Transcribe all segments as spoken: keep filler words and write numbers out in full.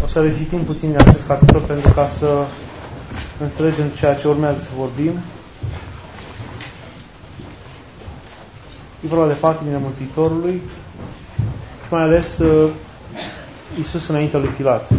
O să recitim puțin din acest capitol pentru ca să înțelegem ceea ce urmează să vorbim. E vorba de patimile Mântuitorului și mai ales uh, Iisus înaintea lui Pilat.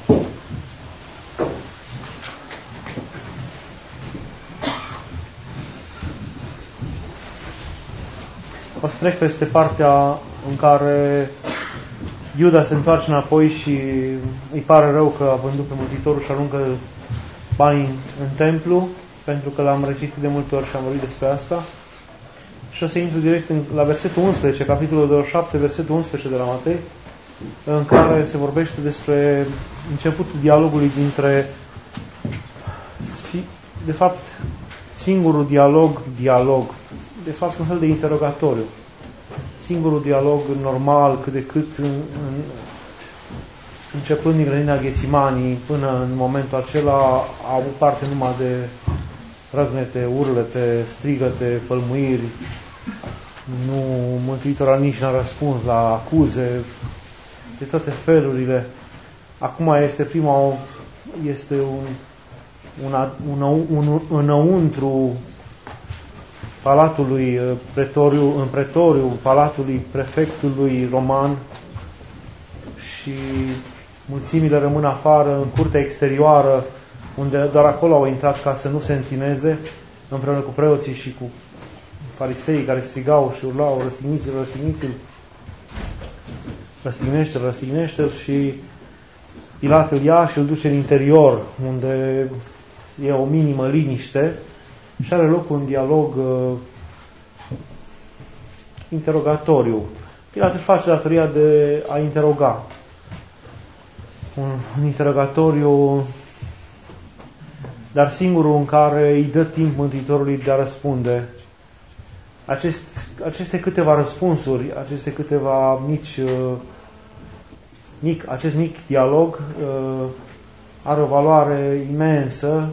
O să trec peste partea în care Iuda se întoarce înapoi și îi pare rău că a vândut pe Mântuitorul și aruncă banii în templu, pentru că l-am recitit de multe ori și am vorbit despre asta. Și o să intru direct în, la versetul unsprezece, capitolul douăzeci și șapte, versetul unsprezece de la Matei, în care se vorbește despre începutul dialogului dintre, de fapt, singurul dialog, dialog, de fapt un fel de interogatoriu. Singurul dialog normal, cât de cât, în, în, începând din grădina Ghețimanii până în momentul acela, a avut parte numai de răgnete, urlete, strigăte, pălmuiri. Nu, Mântuitorul nici n-a răspuns la acuze de toate felurile. Acum este prima, este un, un, un, un înăuntru palatului pretoriu, în pretoriu, palatului prefectului roman, și mulțimile rămân afară, în curtea exterioară, unde doar acolo au intrat ca să nu se întineze, împreună cu preoții și cu fariseii care strigau și urlau: răstigniți-l, răstigniți-l, răstignește-l, răstignește-l. Și Pilat îl ia și îl duce în interior, unde e o minimă liniște și are loc un dialog uh, interogatoriu. Pilat își face datoria de a interoga. Un, un interogatoriu, dar singurul în care îi dă timp Mântuitorului de a răspunde. Acest, aceste câteva răspunsuri, aceste câteva mici, uh, mic, acest mic dialog uh, are o valoare imensă.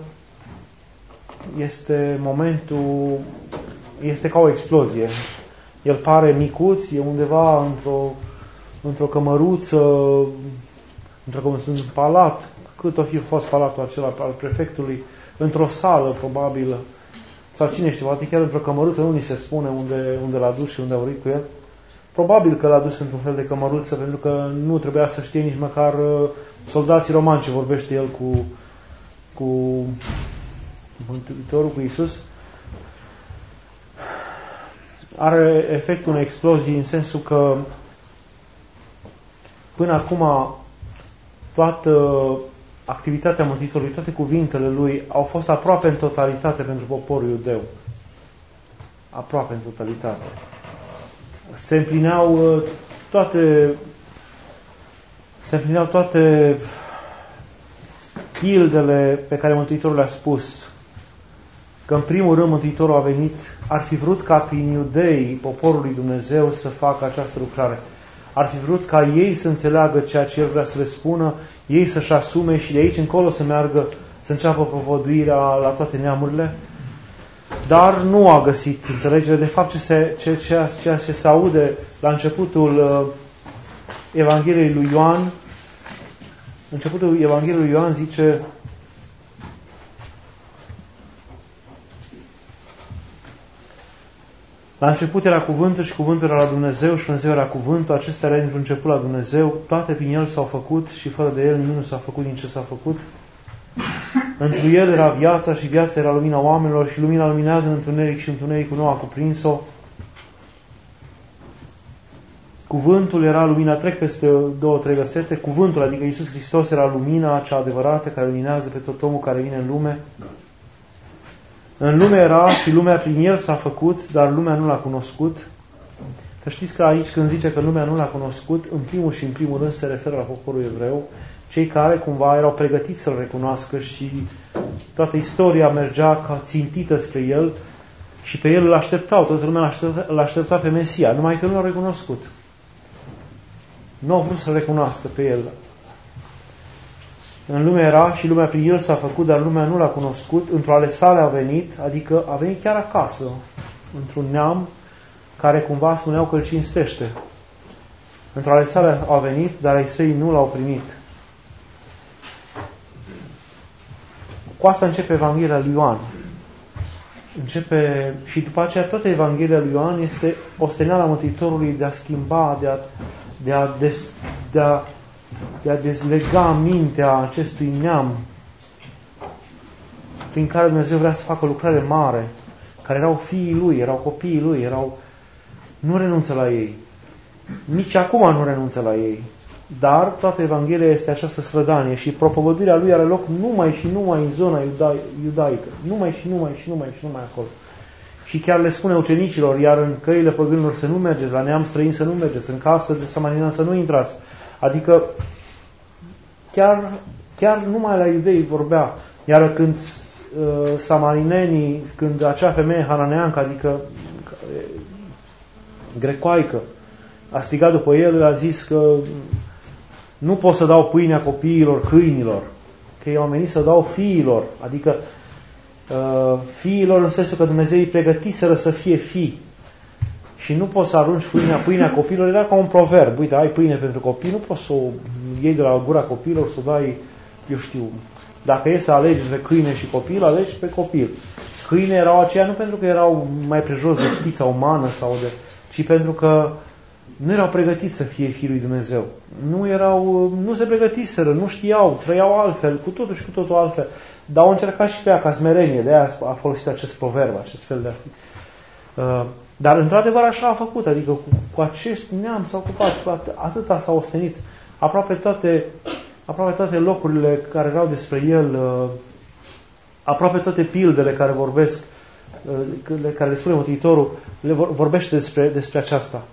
Este momentul, este ca o explozie. El pare micuț, e undeva într-o, într-o cămăruță, într-o, într-un palat, cât o fi fost palatul acela al prefectului, într-o sală, probabil, sau cine știe, poate chiar într-o cămăruță, nu ni se spune unde, unde l-a dus și unde a vorbit cu el. Probabil că l-a dus într-un fel de cămăruță, pentru că nu trebuia să știe nici măcar soldații romani ce vorbește el cu, cu Mântuitorul, cu Iisus. Are efectul unei explozii în sensul că până acum toată activitatea Mântuitorului, toate cuvintele lui au fost aproape în totalitate pentru poporul iudeu. Aproape în totalitate. Se împlineau toate se împlineau toate pildele pe care Mântuitorul le-a spus. Că în primul rând Mântuitorul a venit, ar fi vrut ca prin iudei, poporul lui Dumnezeu, să facă această lucrare. Ar fi vrut ca ei să înțeleagă ceea ce El vrea să le spună, ei să-și asume și de aici încolo să meargă, să înceapă propovăduirea la toate neamurile. Dar nu a găsit înțelegere. De fapt, ce se, ce, ce, ceea ce se aude la începutul uh, Evangheliei lui Ioan, începutul Evangheliei lui Ioan zice: la început era cuvântul și cuvântul era la Dumnezeu și Dumnezeu era cuvântul, acesta era într-un început la Dumnezeu, toate prin El s-au făcut și fără de El nimic nu s-a făcut din ce s-a făcut. Întru El era viața și viața era lumina oamenilor și lumina luminează în întuneric și întunericul nu a cuprins-o. Cuvântul era lumina, trec peste două, trei versete, cuvântul, adică Iisus Hristos, era lumina cea adevărată care luminează pe tot omul care vine în lume. În lume era și lumea prin El s-a făcut, dar lumea nu l-a cunoscut. Să știți că aici când zice că lumea nu l-a cunoscut, în primul și în primul rând se referă la poporul evreu, cei care cumva erau pregătiți să-L recunoască și toată istoria mergea ca țintită spre El și pe El îl așteptau, toată lumea îl aștepta, îl aștepta pe Mesia, numai că nu l-au recunoscut. Nu au vrut să-L recunoască pe El. În lume era și lumea prin El s-a făcut, dar lumea nu l-a cunoscut. Într-o ale sale a venit, adică a venit chiar acasă, într-un neam care cumva spuneau că îl cinstește. Într-o ale sale a venit, dar ai săi nu l-au primit. Cu asta începe Evanghelia lui Ioan. Începe, și după aceea toată Evanghelia lui Ioan este osteneala Mântuitorului de a schimba, de a, de a, des, de a, de a dezlega mintea acestui neam prin care Dumnezeu vrea să facă o lucrare mare, care erau fiii Lui, erau copiii Lui, erau... nu renunță la ei. Nici acum nu renunță la ei. Dar toată Evanghelia este această strădanie și propovăduirea Lui are loc numai și numai în zona iuda- iudaică. Numai și numai și numai și numai acolo. Și chiar le spune ucenicilor, iar în căile păgânilor să nu mergeți, la neam străin să nu mergeți, în casă de samaritan să nu intrați. Adică chiar, chiar numai la iudei vorbea. Iar când uh, samarinenii, când acea femeie hananeancă, adică uh, grecoaică, a strigat după el, a zis că nu pot să dau pâinea copiilor câinilor, că ei au venit să dau fiilor, adică uh, fiilor în sensul că Dumnezeu îi pregătiseră să fie fii. Și nu poți să arunci pâinea, pâinea copiilor, era ca un proverb. Uite, ai pâine pentru copii, nu poți să o iei de la gura copiilor, să o dai, eu știu, dacă e să alegi între câine și copil, alegi pe copil. Câine erau aceia nu pentru că erau mai prejos de spița umană, sau de, ci pentru că nu erau pregătiți să fie fiii lui Dumnezeu. Nu erau, nu se pregătiseră, nu știau, trăiau altfel, cu totul și cu totul altfel. Dar au încercat și pe ea ca smerenie, de aia a folosit acest proverb, acest fel de a fi. Uh, dar într-adevăr așa a făcut, adică cu, cu acest neam s-a ocupat, atâta s-a ostenit, aproape toate, aproape toate locurile care erau despre el, uh, aproape toate pildele care vorbesc, uh, care le spune Mântuitorul, le vor, vorbește despre, despre aceasta.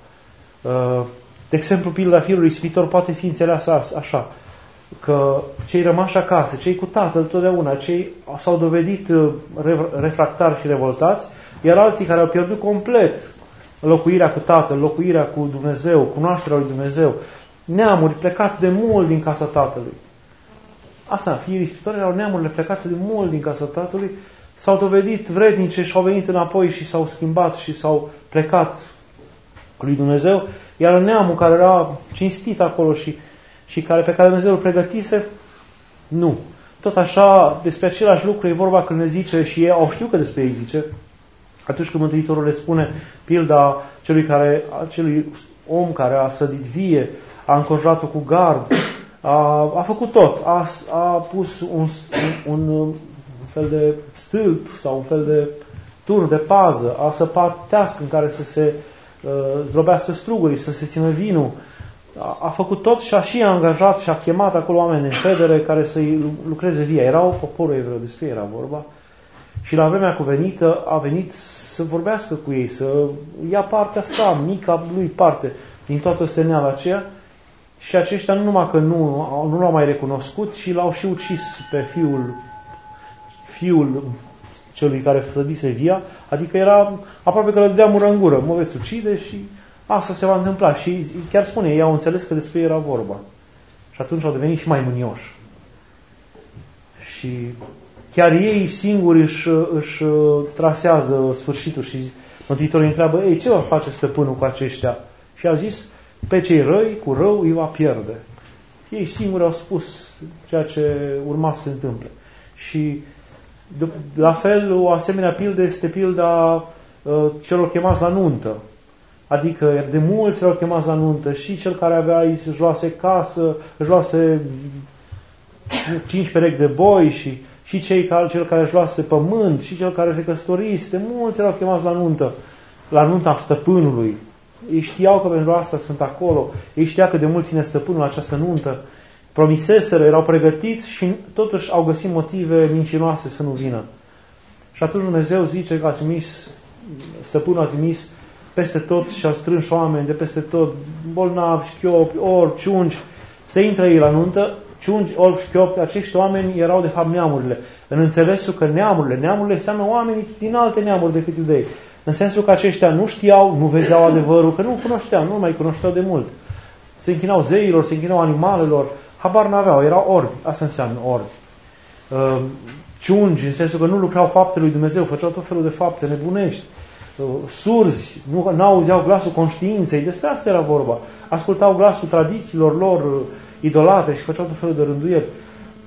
De exemplu, pilda fiului ispitor poate fi înțeleasă așa, că cei rămași acasă, cei cu tatăl totdeauna, cei s-au dovedit refractari și revoltați, iar alții care au pierdut complet locuirea cu tatăl, locuirea cu Dumnezeu, cunoașterea lui Dumnezeu, neamuri plecate de mult din casa tatălui. Asta, fiii ispitori erau neamurile plecate de mult din casa tatălui, s-au dovedit vrednice și au venit înapoi și s-au schimbat și s-au plecat lui Dumnezeu, iar neamul care era cinstit acolo și, și care, pe care Dumnezeu îl pregătise, nu. Tot așa, despre același lucru e vorba când ne zice, și ei au știu că despre ei zice, atunci când Mântuitorul le spune pilda celui, care, acelui om care a sădit vie, a înconjurat-o cu gard, a, a făcut tot, a, a pus un, un, un fel de stâlp sau un fel de turn de pază, a săpat tească în care să se zdrobească strugurii, să se țină vinul. A, a făcut tot și a și angajat și a chemat acolo oameni în încredere care să-i lucreze via. Erau poporul evreu, despre ei era vorba. Și la vremea cuvenită a venit să vorbească cu ei, să ia partea sa, mica lui parte, din toată steneala aceea. Și aceștia nu numai că nu, nu l-au mai recunoscut, ci l-au și ucis pe fiul, fiul celui care sădise via, adică era aproape că le dădea mură în gură, mă veți ucide și asta se va întâmpla. Și chiar spune, ei au înțeles că despre ei era vorba. Și atunci au devenit și mai mânioși. Și chiar ei singuri își, își trasează sfârșitul și Mântuitorul îi întreabă, ei, ce va face stăpânul cu aceștia? Și a zis, pe cei răi, cu rău, îi va pierde. Ei singuri au spus ceea ce urma să se întâmple. Și la fel, o asemenea pildă este pilda uh, celor chemați la nuntă. Adică de mulți erau chemați la nuntă și cel care avea aici își luase casă, își luase cinci perechi de boi și, și cei care, cel care își luase pământ și cel care se căsătorise. De mulți erau chemați la nuntă, la nunta stăpânului. Ei știau că pentru asta sunt acolo. Ei știau că de mult ține stăpânul această nuntă. Promiseseră, erau pregătiți și totuși au găsit motive mincinoase să nu vină. Și atunci Dumnezeu zice că a trimis, stăpânul a trimis peste tot și a strâns oameni de peste tot, bolnavi, șchiopi, orbi, ciungi, să intre ei la nuntă, ciungi, orbi, șchiopi, acești oameni erau de fapt neamurile. În înțelesul că neamurile, neamurile înseamnă oameni din alte neamuri decât iudei. În sensul că aceștia nu știau, nu vedeau adevărul, că nu cunoșteau, nu mai cunoșteau de mult. Se închinau zeilor, se închinau animalelor, habar n-aveau, erau orbi. Asta înseamnă orbi. Uh, ciungi, în sensul că nu lucrau faptele lui Dumnezeu, făceau tot felul de fapte nebunești. Uh, surzi, nu n-auzeau glasul conștiinței, despre asta era vorba. Ascultau glasul tradițiilor lor uh, idolate și făceau tot felul de rânduieli.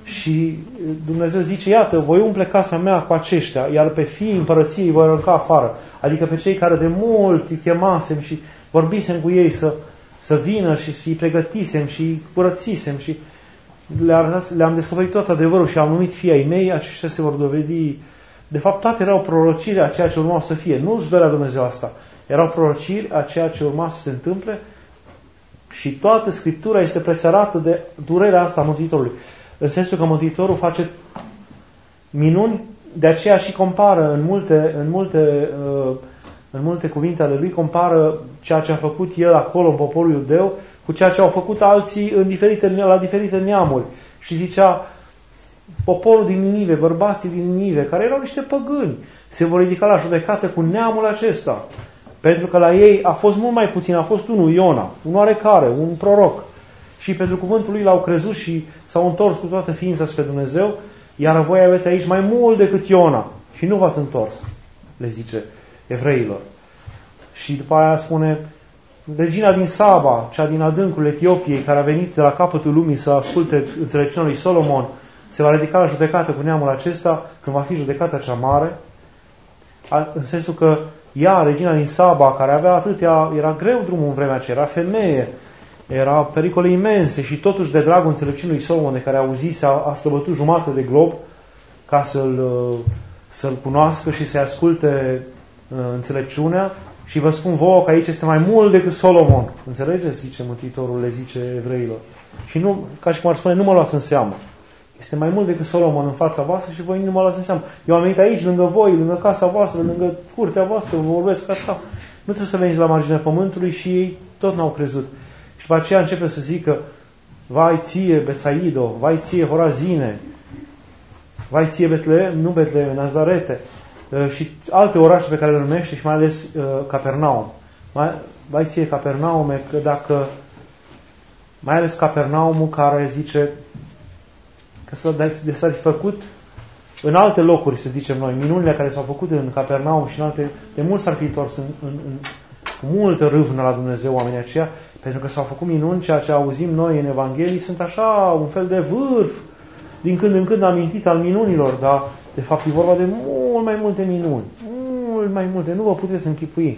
Și Dumnezeu zice, iată, voi umple casa mea cu aceștia, iar pe fiii împărăției voi arunca afară. Adică pe cei care de mult îi chemasem și vorbisem cu ei să, să vină și să-i pregătisem și curățisem și le-am descoperit tot adevărul și am numit fii ai mei, aceștia se vor dovedi. De fapt, toate erau prorociri a ceea ce urma să fie. Nu își dorea Dumnezeu asta. Erau prorociri a ceea ce urma să se întâmple și toată Scriptura este presărată de durerea asta a Mântuitorului. În sensul că Mântuitorul face minuni, de aceea și compară în multe, în multe, în multe cuvinte ale lui, compară ceea ce a făcut el acolo în poporul iudeu cu ceea ce au făcut alții în diferite, la diferite neamuri. Și zicea, poporul din Ninive, bărbații din Ninive, care erau niște păgâni, se vor ridica la judecată cu neamul acesta. Pentru că la ei a fost mult mai puțin, a fost unul, Iona, un oarecare, un proroc. Și pentru cuvântul lui l-au crezut și s-au întors cu toată ființa spre Dumnezeu, iar voi aveți aici mai mult decât Iona și nu v-ați întors, le zice evreilor. Și după aia spune, regina din Saba, cea din adâncul Etiopiei, care a venit de la capătul lumii să asculte înțelepciunea lui Solomon, se va ridica la judecată cu neamul acesta când va fi judecata cea mare, în sensul că ea, regina din Saba, care avea atâtea, era greu drumul în vremea aceea, era femeie, era pericole imense și totuși de dragul înțelepciunii lui Solomon, de care auzise, a, a străbătut jumătate de glob ca să-l, să-l cunoască și să-i asculte uh, înțelepciunea. Și vă spun vouă că aici este mai mult decât Solomon. Înțelegeți? Zice Mântuitorul, le zice evreilor. Și nu, ca și cum ar spune, nu mă luați în seamă. Este mai mult decât Solomon în fața voastră și voi nu mă luați în seamă. Eu am venit aici, lângă voi, lângă casa voastră, lângă curtea voastră, vă vorbesc așa. Nu trebuie să veniți la marginea pământului și ei tot n-au crezut. Și după aceea începe să zică, vai ție Betsaido, vai ție Horazine, vai ție Betleem, nu Betleem, Nazarete, și alte orașe pe care le numește și mai ales uh, Capernaum. Vai ție Capernaume, că dacă mai ales Capernaumul care zice că s-a făcut în alte locuri, să zicem noi, minunile care s-au făcut în Capernaum și în alte, de mult s-ar fi întors în, în, în, cu multă râvnă la Dumnezeu oamenii aceia, pentru că s-au făcut minuni, ceea ce auzim noi în Evanghelii sunt așa un fel de vârf, din când în când amintit al minunilor, dar de fapt e vorba de mult mai multe minuni, mult mai multe, nu vă puteți închipui.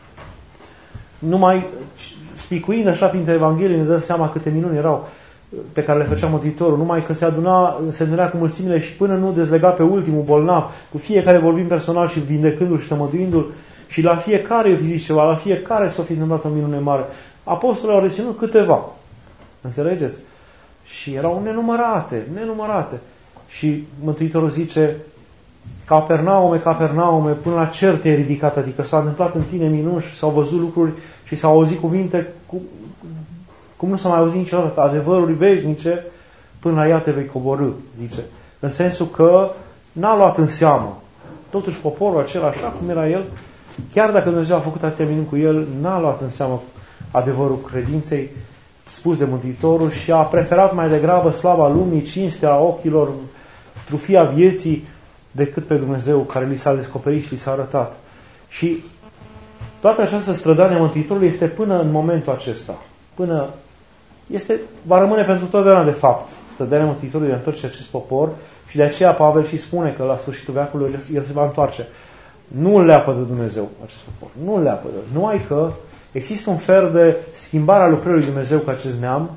Numai spicuind așa printre Evanghelii ne dă seama câte minuni erau pe care le făcea Mântuitorul, numai că se aduna, se întâlnea cu mulțimile și până nu dezlega pe ultimul bolnav, cu fiecare vorbim personal și vindecându-l și tămăduindu-l, și la fiecare i-o fi zis ceva, la fiecare s-o fi întâmplat o minune mare. Apostolii au reținut câteva. Înțelegeți? Și erau nenumărate, nenumărate. Și Mântuitorul zice, Capernaume, Capernaume, până la cer te-ai ridicat, adică s-a întâmplat în tine minuni și s-au văzut lucruri și s-au auzit cuvinte cu, cum nu s-a mai auzit niciodată, adevăruri veșnice, până la ea te vei coborî, zice. În sensul că n-a luat în seamă. Totuși poporul acela, așa cum era el, chiar dacă Dumnezeu a făcut atâtea minuni cu el, n-a luat în seamă adevărul credinței spus de Mântuitorul și a preferat mai degrabă slava lumii, cinstea ochilor, trufia vieții, decât pe Dumnezeu care li s-a descoperit și li s-a arătat. Și toată această strădanie a Mântuitorului este până în momentul acesta. Până este, va rămâne pentru totdeauna de fapt strădania Mântuitorului de a întoarce acest popor și de aceea Pavel și spune că la sfârșitul veacului el se va întoarce. Nu îl leapă de Dumnezeu acest popor. Nu îl leapă de. Numai că există un fel de schimbare a lucrării lui Dumnezeu cu acest neam.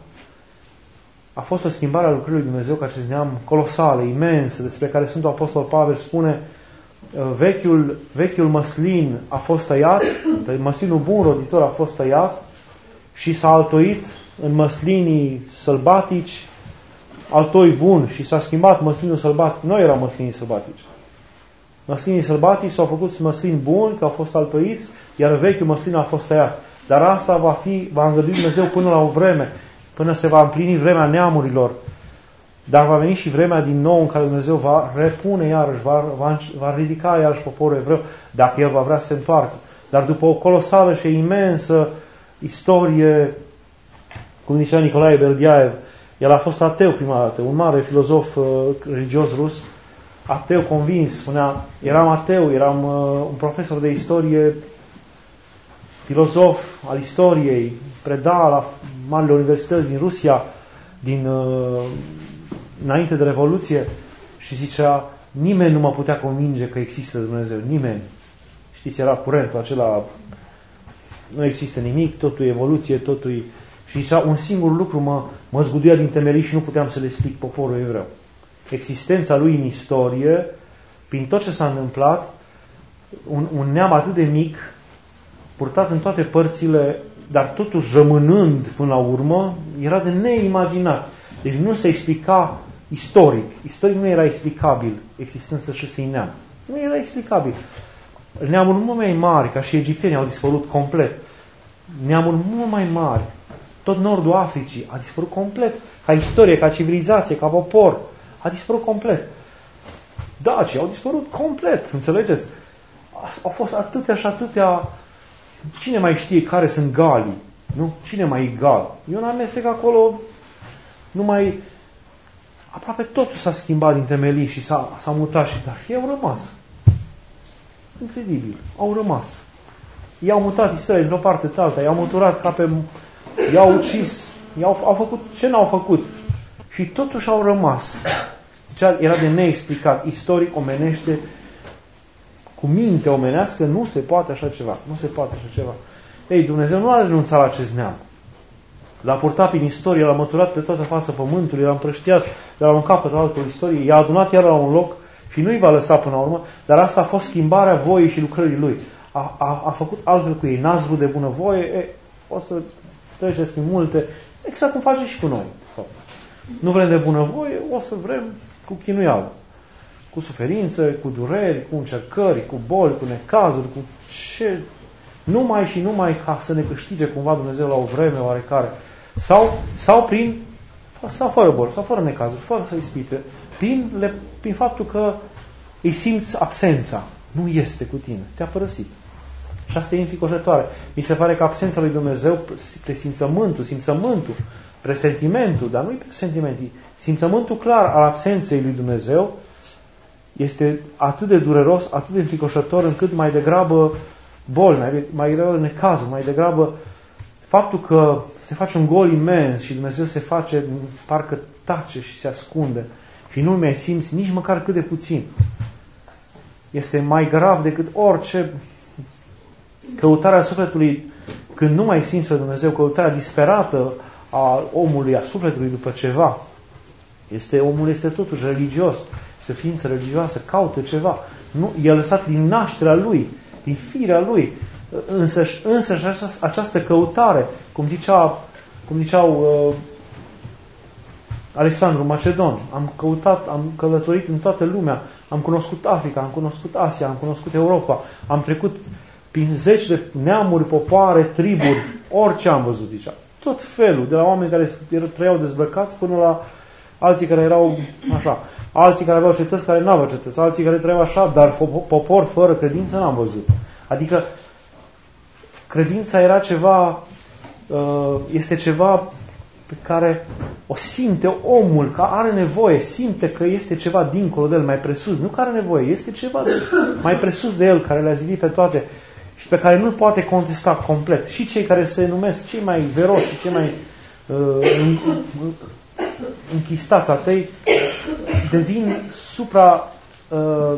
A fost o schimbare a lucrării lui Dumnezeu cu acest neam colosală, imensă, despre care Sfântul Apostol Pavel spune vechiul, vechiul măslin a fost tăiat, măslinul bun roditor a fost tăiat și s-a altoit în măslinii sălbatici altoi bun și s-a schimbat măslinul sălbatic. Noi eram măslinii sălbatici. Măslinii sălbatici s-au făcut măslini buni, că au fost altoiți, iar vechiul măslin a fost tăiat. Dar asta va fi, va îngădui Dumnezeu până la o vreme, până se va împlini vremea neamurilor. Dar va veni și vremea din nou în care Dumnezeu va repune iarăși, va, va, va ridica iarăși poporul evreu, dacă El va vrea să se întoarcă. Dar după o colosală și imensă istorie, cum zicea Nicolae Berdiaev, el a fost ateu prima dată, un mare filozof uh, religios rus, ateu convins, spunea, eram ateu, eram uh, un profesor de istorie, filozof al istoriei, preda la marile universități din Rusia, din uh, înainte de Revoluție și zicea, nimeni nu mă putea convinge că există Dumnezeu, nimeni. Știți, era curentul acela, nu există nimic, totul e evoluție, totul e... Și zicea, un singur lucru mă, mă zguduia din temelii și nu puteam să le explic poporul evreu. Existența lui în istorie, prin tot ce s-a întâmplat, un, un neam atât de mic, purtat în toate părțile, dar totuși rămânând până la urmă, era de neimaginat. Deci nu se explica istoric. Istoric nu era explicabil existența acestui neam. Nu era explicabil. Neamuri mult mai mari, ca și egiptenii, au dispărut complet. Neamuri mult mai mari, tot nordul Africii, a dispărut complet. Ca istorie, ca civilizație, ca popor, a dispărut complet. Dacii au dispărut complet, înțelegeți? Au fost atâtea și atâtea... Cine mai știe care sunt galii? Nu? Cine mai e gal? Eu n-am amestec acolo, nu mai... Aproape totul s-a schimbat din temelii și s-a, s-a mutat și... Dar ei au rămas. Incredibil. Au rămas. Ei au mutat istoria dintr-o parte în alta, i-au muturat ca pe... i-au ucis, i-au au făcut ce n-au făcut. Și totuși au rămas. Zicea, era de neexplicat. Istoric, omenește, cu minte omenească, nu se poate așa ceva. Nu se poate așa ceva. Ei, Dumnezeu nu a renunțat la acest neam. L-a purtat prin istorie, l-a măturat pe toată fața pământului, l-a împrăștiat de la un capăt la altul istoriei, i-a adunat iar la un loc și nu-i va lăsa până la urmă, dar asta a fost schimbarea voii și lucrării lui. A, a, a făcut altfel cu ei. N-ați vrut de bunăvoie, e, o să treceți prin multe, exact cum face și cu noi. Nu vrem de bunăvoie, o să vrem cu chinuială. Cu suferință, cu dureri, cu încercări, cu boli, cu necazuri, cu ce... Numai și numai ca să ne câștige cumva Dumnezeu la o vreme oarecare. Sau, sau prin, sau fără boli, sau fără necazuri, fără să ispite, prin, le, prin faptul că îi simți absența. Nu este cu tine, te-a părăsit. Și asta e înfricoșătoare. Mi se pare că absența lui Dumnezeu, presimțământul, simțământul, presentimentul, dar nu-i presentimentul, simțământul clar al absenței lui Dumnezeu este atât de dureros, atât de înfricoșător, încât mai degrabă boli, mai, mai degrabă necazul, mai degrabă faptul că se face un gol imens și Dumnezeu se face, parcă tace și se ascunde și nu mai simți nici măcar cât de puțin. Este mai grav decât orice căutarea sufletului când nu mai simți pe Dumnezeu, căutarea disperată a omului, a sufletului după ceva. Este, omul este totuși religios, este o ființă religioasă, caută ceva. Nu, e lăsat din nașterea lui, din firea lui. Însăși, însăși această, această căutare, cum, zicea, cum ziceau uh, Alexandru Macedon, am căutat, am călătorit în toată lumea, am cunoscut Africa, am cunoscut Asia, am cunoscut Europa, am trecut prin zeci de neamuri, popoare, triburi, orice am văzut, zicea. Tot felul, de la oameni care trăiau dezbrăcați până la alții care erau așa, alții care aveau cetăți care nu aveau cetăți, alții care trăiau așa, dar popor fără credință n-am văzut. Adică credința era ceva, este ceva pe care o simte omul, că are nevoie, simte că este ceva dincolo de el, mai presus, nu că are nevoie, este ceva de, mai presus de el, care le-a zidit pe toate și pe care nu poate contesta complet. Și cei care se numesc cei mai veroși și cei mai uh, închistați atei devin supra uh,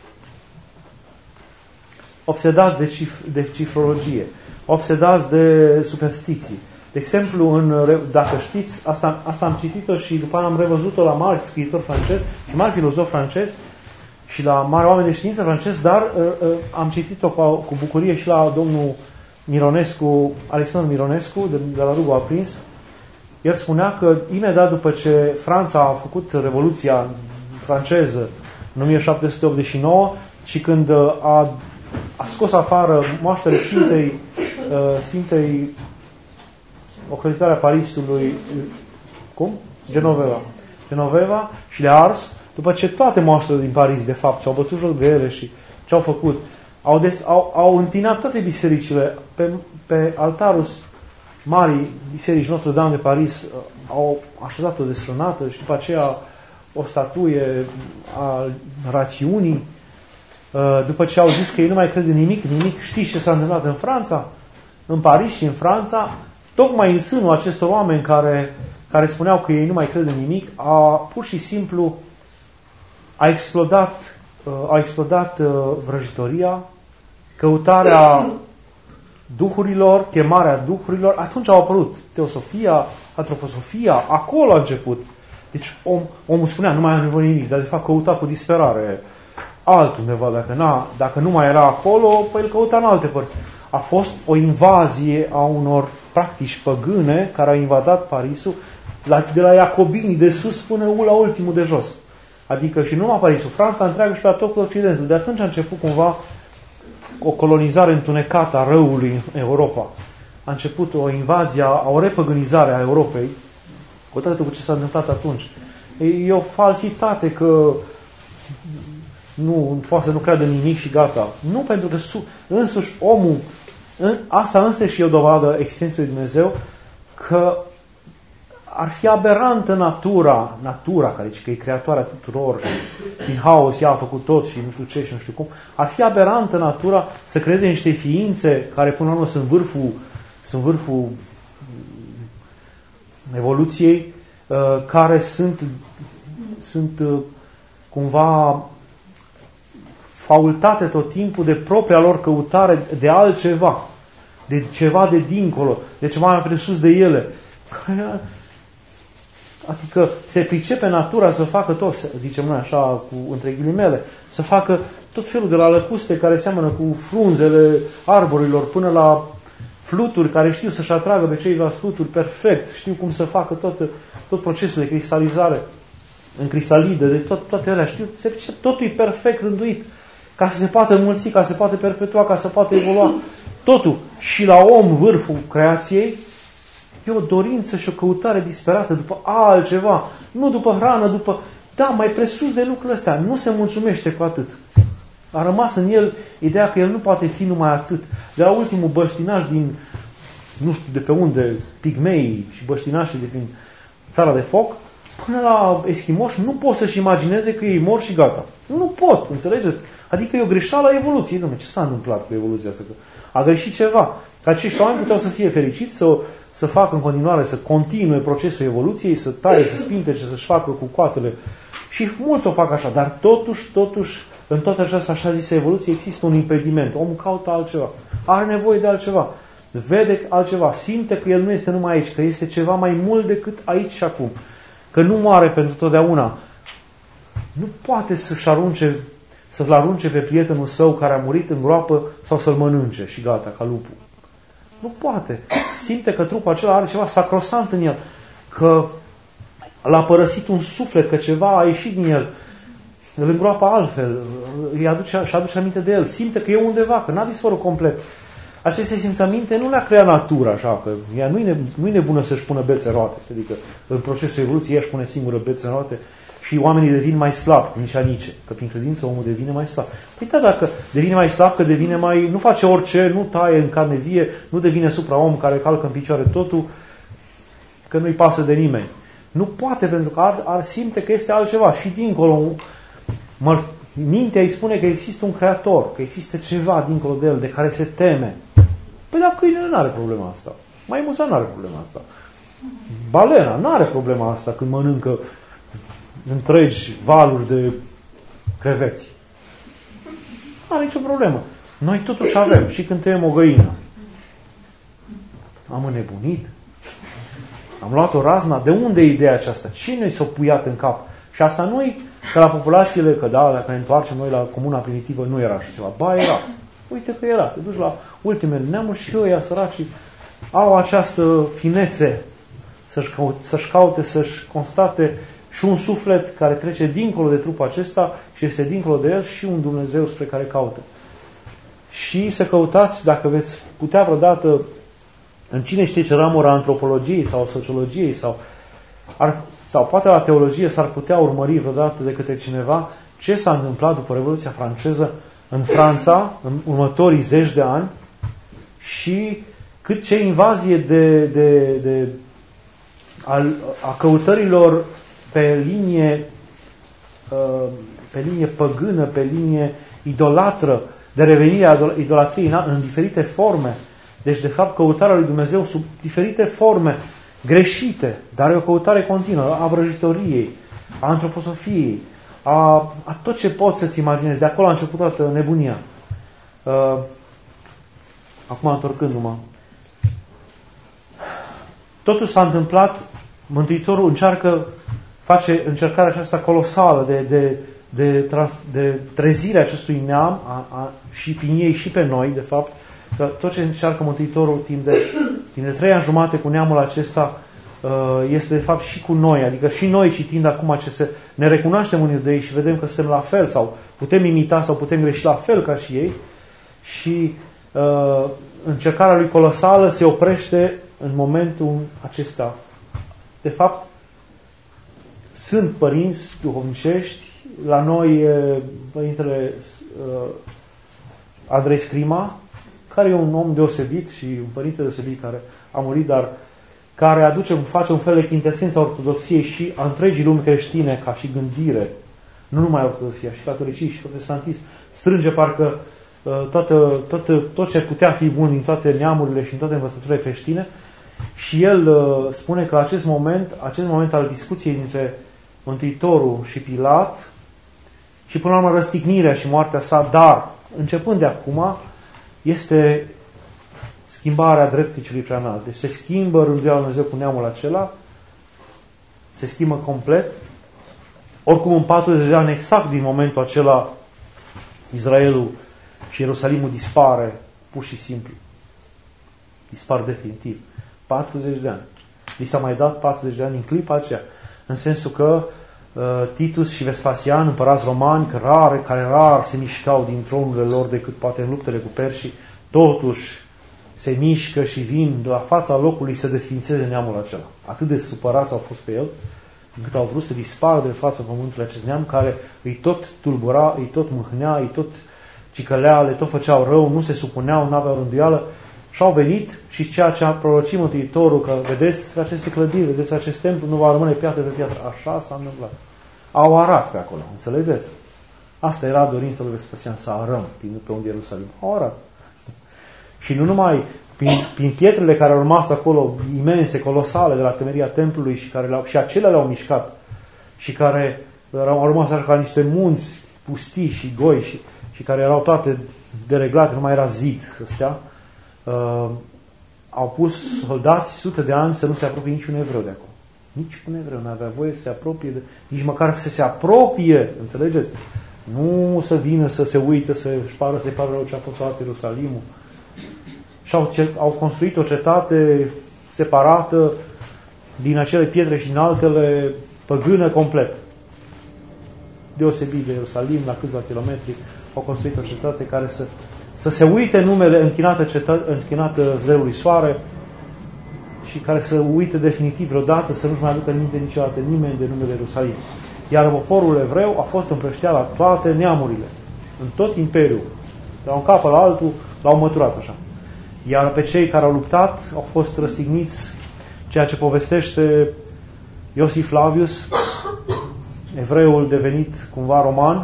obsedați de, cif, de cifrologie, obsedați de superstiții. De exemplu, în, dacă știți, asta, asta am citit-o și după aia am revăzut-o la mari scriitori francezi și mari filozofi francezi și la mari oameni de știință francezi, dar uh, uh, am citit-o cu, cu bucurie și la domnul Mironescu, Alexandru Mironescu, de, de la Rugul Aprins. El spunea că imediat după ce Franța a făcut Revoluția franceză în o mie șapte sute optzeci și nouă și când a, a scos afară moaștele Sfintei, uh, Sfintei ocrotitoarea Parisului, cum? Genoveva. Genoveva și le-a ars, după ce toate moaștele din Paris, de fapt, și-au bătut joc de ele și ce-au făcut, au, des, au, au întinat toate bisericile pe, pe altarul marii biserici Notre-Dame de Paris, au așezat o desfrânată și după aceea o statuie a rațiunii. După ce au zis că ei nu mai cred în nimic, nimic, știți ce s-a întâmplat în Franța? În Paris și în Franța, tocmai în sânul acestor oameni care care spuneau că ei nu mai cred în nimic, a pur și simplu a explodat, a explodat vrăjitoria, căutarea duhurilor, chemarea duhurilor. Atunci au apărut teosofia, antroposofia, acolo a început. Deci om, omul spunea, nu mai am nevoie nimic, dar de fapt căuta cu disperare altundeva. Dacă, n-a, dacă nu mai era acolo, păi îl căuta în alte părți. A fost o invazie a unor practici păgâne care au invadat Parisul, la, de la Iacobinii de sus până la ultimul de jos. Adică și nu numai Parisul, Franța întreagă și pe tocul Occidentului. De atunci a început cumva o colonizare întunecată a răului în Europa. A început o invazie, o repăgânizare a Europei, odată cu ce s-a întâmplat atunci. E o falsitate că nu poate să nu creadă nimic și gata. Nu, pentru că însuși omul, asta însă și e o dovadă existenței lui Dumnezeu, că ar fi aberantă natura, natura care zice că e creatoarea tuturor și din haos ea a făcut tot și nu știu ce și nu știu cum, ar fi aberantă natura să crede în niște ființe care până la urmă sunt vârful, sunt vârful evoluției, care sunt, sunt cumva faultate tot timpul de propria lor căutare de altceva, de ceva de dincolo, de ceva mai presus de ele. Adică se pricepe natura să facă tot, zicem noi așa, cu, între ghilimele, să facă tot felul de la lăcuste care seamănă cu frunzele arborilor până la fluturi care știu să-și atragă pe ceilalți fluturi perfect, știu cum să facă tot, tot procesul de cristalizare în crisalidă, de tot, toate alea, știu, se pricepe, totul e perfect rânduit, ca să se poată înmulți, ca să se poată perpetua, ca să se poată evolua. Totul. Și la om, vârful creației, e o dorință și o căutare disperată după altceva. Nu după hrană, după... Da, mai presus de lucrurile astea. Nu se mulțumește cu atât. A rămas în el ideea că el nu poate fi numai atât. De la ultimul băștinaș din, nu știu de pe unde, pigmeii și băștinașii de prin țara de foc, până la eschimoși, nu pot să-și imagineze că ei mor și gata. Nu pot, înțelegeți? Adică e o greșeală a evoluției. Dom'le, ce s-a întâmplat cu evoluția asta? Că a greșit ceva. Că acești oameni puteau să fie fericiți, să, să facă în continuare, să continue procesul evoluției, să taie, să spintece, să-și facă cu coatele. Și mulți o fac așa, dar totuși, totuși, în toată această așa zisă evoluție există un impediment. Omul caută altceva. Are nevoie de altceva. Vede altceva. Simte că el nu este numai aici, că este ceva mai mult decât aici și acum. Că nu moare pentru totdeauna. Nu poate să-și arunce, să-l arunce pe prietenul său care a murit în groapă sau să-l mănânce și gata, ca lupul. Nu poate. Simte că trupul acela are ceva sacrosant în el. Că l-a părăsit un suflet, că ceva a ieșit din el. Îl îngroapă altfel. Îi aduce, și aduce aminte de el. Simte că e undeva, că n-a dispărut complet. Aceste simțăminte nu le-a creat natura, așa, că ea nu-i, ne, nu-i nebună să-și pună bețe în roate. Adică în procesul evoluției ea își pune singură bețe în roate și oamenii devin mai slabi, cum zicea Nietzsche, că prin credință omul devine mai slab. Păi da, dacă devine mai slab, că devine mai... nu face orice, nu taie în carne vie, nu devine supra-om care calcă în picioare totul, că nu-i pasă de nimeni. Nu poate, pentru că ar, ar simte că este altceva. Și dincolo, mă, mintea îi spune că există un creator, că există ceva dincolo de el, de care se teme. Păi da, câinele nu are problema asta. Maimuța nu are problema asta. Balena nu are problema asta când mănâncă întregi valuri de creveți. Nu are nicio problemă. Noi totuși avem. Și când tăiem o găină. Am înnebunit. Am luat o razna. De unde e ideea aceasta? Cine s-a puiat în cap? Și asta nu-i că la populațiile, că da, dacă ne întoarcem noi la comuna primitivă, nu era așa ceva. Ba, era. Uite că era. Te duci la ultimele neamuri și ăia săracii au această finețe să-și caute, să-și, caute, să-și constate și un suflet care trece dincolo de trupul acesta și este dincolo de el și un Dumnezeu spre care caută. Și să căutați, dacă veți putea vreodată, în cine știe ce ramură a antropologiei sau sociologiei sau, ar, sau poate la teologie s-ar putea urmări vreodată de către cineva ce s-a întâmplat după Revoluția franceză în Franța, în următorii zeci de ani și cât ce invazie de, de, de a, a căutărilor pe linie pe linie păgână, pe linie idolatră, de revenire a idolatriei în diferite forme. Deci, de fapt, căutarea lui Dumnezeu sub diferite forme greșite, dar e o căutare continuă a vrăjitoriei, a antroposofiei, a, a tot ce poți să-ți imaginezi. De acolo a început toată nebunia. Uh, acum, întorcându-mă, totul s-a întâmplat, Mântuitorul încearcă, face încercarea aceasta colosală de, de, de, trans, de trezire acestui neam a, a, și prin ei și pe noi, de fapt, că tot ce încearcă Mântuitorul timp de, timp de trei ani jumate cu neamul acesta este de fapt și cu noi, adică și noi citind acum ce se, ne recunoaștem unii de ei și vedem că suntem la fel sau putem imita sau putem greși la fel ca și ei și uh, încercarea lui colosală se oprește în momentul acesta. De fapt, sunt părinți duhovnicești, la noi părintele uh, Andrei Scrima, care e un om deosebit și un părinte deosebit care a murit, dar care aduce, face un fel de chintesență a ortodoxiei și a întregii lumi creștine ca și gândire, nu numai ortodoxia, și catolicism și protestantism, strânge parcă uh, toată, toată, tot ce putea fi bun din toate neamurile și în toate învățăturile creștine și el uh, spune că acest moment, acest moment al discuției dintre Mântuitorul și Pilat și până la urmă răstignirea și moartea sa, dar începând de acum este schimbarea dreptului celui preanalt. Deci se schimbă rânduiala lui Dumnezeu cu neamul acela, se schimbă complet. Oricum în patruzeci de ani, exact din momentul acela, Israelul și Ierusalimul dispare, pur și simplu. Dispar definitiv. patruzeci de ani. Li s-a mai dat patruzeci de ani în clipa aceea. În sensul că uh, Titus și Vespasian, împărați romani, că rare, care rar se mișcau din tronurile lor decât poate în luptele cu persii, totuși se mișcă și vin de la fața locului să desfințeze neamul acela. Atât de supărați au fost pe el, încât au vrut să dispară de fața pământului acest neam, care îi tot tulbura, îi tot mâhnea, îi tot cicălea, le tot făceau rău, nu se supuneau, nu aveau rânduială. Și au venit și ceea ce a prorocit Mântuitorul, că vedeți aceste clădiri, vedeți acest templu, nu va rămâne piatră pe piatră. Așa s-a întâmplat. Au arat pe acolo, înțelegeți? Asta era dorința lui Vespasian, să arăm pe unde Ierusalim. Au arat. Și nu numai prin, prin pietrele care au rămas acolo, imense, colosale, de la temeria templului și, care le-au, și acelea le-au mișcat și care au rămas așa ca niște munți pustii și goi și, și care erau toate dereglate, nu mai era zid să stea, uh, au pus soldați sute de ani să nu se apropie niciun evreu de acolo. Nici un evreu nu avea voie să se apropie, de, nici măcar să se apropie, înțelegeți? Nu să vină să se uite, să-și pară, să-i pară rău ce a fost luat Ierusalimul. Și au, au construit o cetate separată din acele pietre și din altele, păgână complet. Deosebit de Ierusalim, la câțiva kilometri, au construit o cetate care să, să se uite numele închinată, cetate, închinată zeului soare și care să uite definitiv vreodată, să nu-și mai aducă minte niciodată nimeni de numele Ierusalim. Iar poporul evreu a fost împrăștiat la toate neamurile, în tot imperiul. De la un cap la altul, l-au măturat așa. Iar pe cei care au luptat au fost răstigniți, ceea ce povestește Iosif Flavius, evreul devenit cumva roman,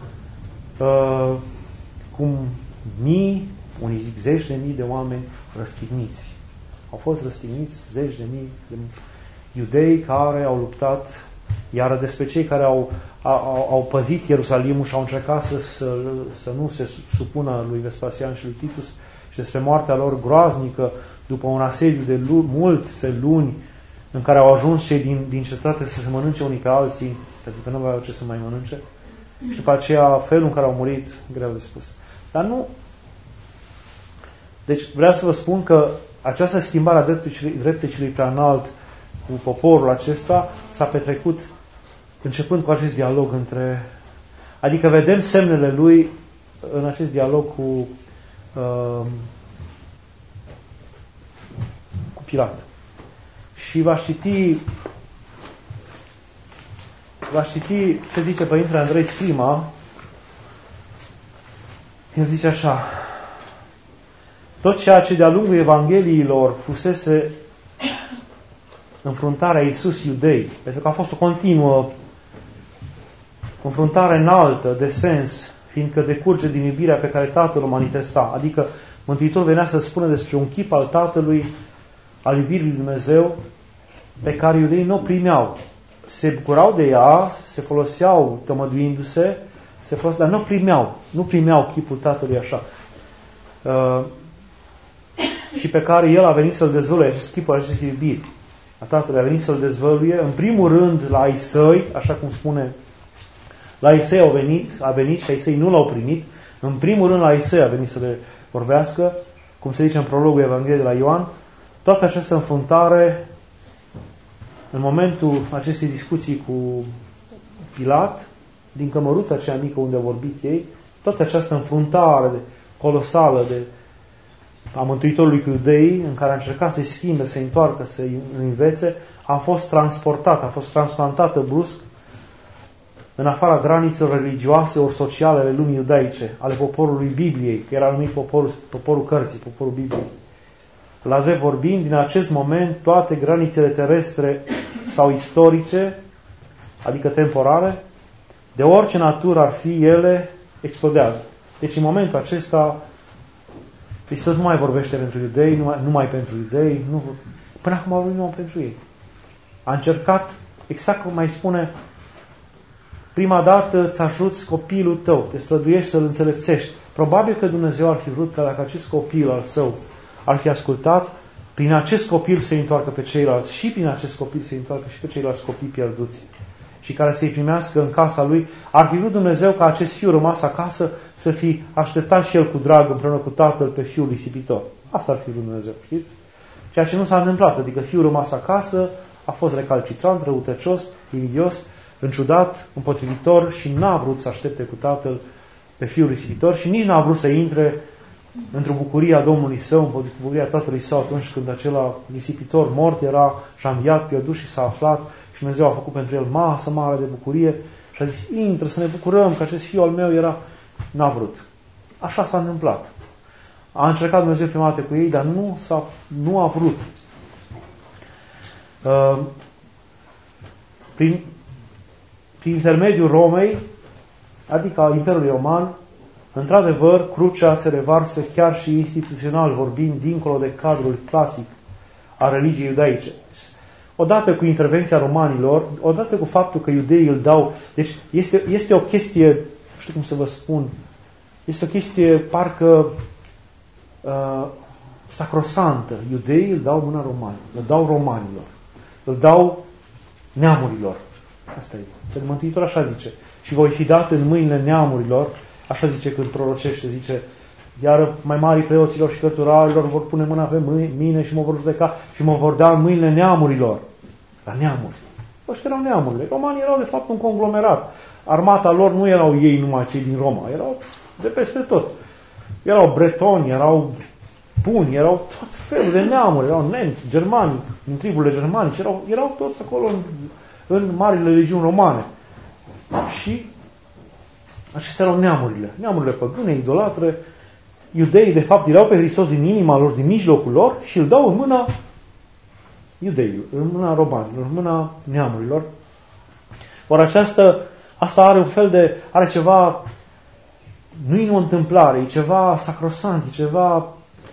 uh, cum mii, unii zic zeci de mii de oameni răstigniți. Au fost răstigniți zeci de mii de iudei care au luptat, iar despre cei care au, au, au păzit Ierusalimul și au încercat să, să, să nu se supună lui Vespasian și lui Titus, și despre moartea lor groaznică după un asediu de lu- multe luni în care au ajuns cei din, din cetate să se mănânce unii pe alții, pentru că nu aveau ce să mai mănânce, și după aceea felul în care au murit, greu de spus. Dar nu... Deci vreau să vă spun că această schimbare a dreptului celui preanalt cu poporul acesta s-a petrecut începând cu acest dialog între... Adică vedem semnele lui în acest dialog cu uh, cu Pilat. Și va citi va citi ce zice Părintele Andrei Scrima. El zice așa: tot ceea ce de-a lungul Evangheliilor fusese înfruntarea Iisus iudei, pentru că a fost o continuă confruntare înaltă de sens, fiindcă decurge din iubirea pe care Tatăl o manifesta. Adică Mântuitorul venea să spună despre un chip al Tatălui, al iubirii lui Dumnezeu, pe care iudeii nu o primeau. Se bucurau de ea, se foloseau tămăduindu-se, se foloseau, dar nu primeau. Nu primeau chipul Tatălui așa. Uh, și pe care El a venit să-l dezvăluie, acest chipul, acest iubiri. A Tatălui a venit să-l dezvăluie, în primul rând la ai săi, așa cum spune, la ai săi au venit, a venit și ai săi nu l-au primit. În primul rând la ai săi a venit să le vorbească, cum se zice în prologul Evangheliei de la Ioan. Toată această înfruntare, în momentul acestei discuții cu Pilat, din cămăruța aceea mică unde au vorbit ei, toată această înfruntare colosală de a Mântuitorului cu iudeii, în care a încercat să-i schimbe, să-i întoarcă, să-i învețe, a fost transportată, a fost transplantată brusc în afara granițelor religioase ori sociale ale lumii iudaice, ale poporului Bibliei, că era numit poporul, poporul cărții, poporul Bibliei. La drept vorbind, din acest moment, toate granițele terestre sau istorice, adică temporare, de orice natură ar fi ele, explodează. Deci în momentul acesta Hristos nu mai vorbește pentru iudei, numai, numai pentru iudei, nu, până acum a vorbit numai pentru ei. A încercat, exact cum mai spune, prima dată îți ajuți copilul tău, te străduiești să-l înțelepțești. Probabil că Dumnezeu ar fi vrut că dacă acest copil al său ar fi ascultat, prin acest copil să-i întoarcă pe ceilalți și prin acest copil să-i întoarcă și pe ceilalți copii pierduți și care să-i primească în casa lui. Ar fi vrut Dumnezeu ca acest fiu rămas acasă să fi așteptat și el cu drag împreună cu tatăl pe fiul risipitor. Asta ar fi vrut Dumnezeu, știți? Ceea ce nu s-a întâmplat, adică fiul rămas acasă a fost recalcitrant, răutăcios, invidios, înciudat, împotrivitor și n-a vrut să aștepte cu tatăl pe fiul risipitor și nici n-a vrut să intre într-o bucurie a Domnului său, în bucuria tatălui său atunci când acela risipitor mort era și a înviat, pierdut și s-a aflat și Dumnezeu a făcut pentru el masă mare de bucurie și a zis, intră să ne bucurăm că acest fiu al meu era... N-a vrut. Așa s-a întâmplat. A încercat Dumnezeu prima dată cu ei, dar nu, s-a, nu a vrut. Uh, prin, prin intermediul Romei, adică a Imperiului Roman, într-adevăr, crucea se revarsă chiar și instituțional vorbind, dincolo de cadrul clasic a religiei iudaice. Odată cu intervenția romanilor, odată cu faptul că iudeii îl dau... Deci este, este o chestie, nu știu cum să vă spun, este o chestie parcă uh, sacrosantă. Iudeii îl dau mâna romanilor, îl dau romanilor, îl dau neamurilor. Asta e. Pentru Mântuitor așa zice. Și voi fi dat în mâinile neamurilor, așa zice când prorocește, zice, iar mai mari preoților și cărturarilor vor pune mâna pe mine și mă vor judeca și mă vor da în mâinile neamurilor. La neamuri. Ăștia erau neamurile. Romanii erau de fapt un conglomerat. Armata lor nu erau ei numai cei din Roma, erau de peste tot. Erau bretoni, erau puni, erau tot felul de neamuri, erau nemți, germani, din triburile germanice, erau, erau toți acolo în, în marile legiuni romane. Și acestea erau neamurile. Neamurile păgâne, idolatre. Iudeii, de fapt, erau pe Hristos din inima lor, din mijlocul lor și îl dau în mâna iudeilor, în mâna romanilor, în mâna neamurilor. Ori această, asta are un fel de, are ceva, nu e o întâmplare, e ceva sacrosant, e ceva,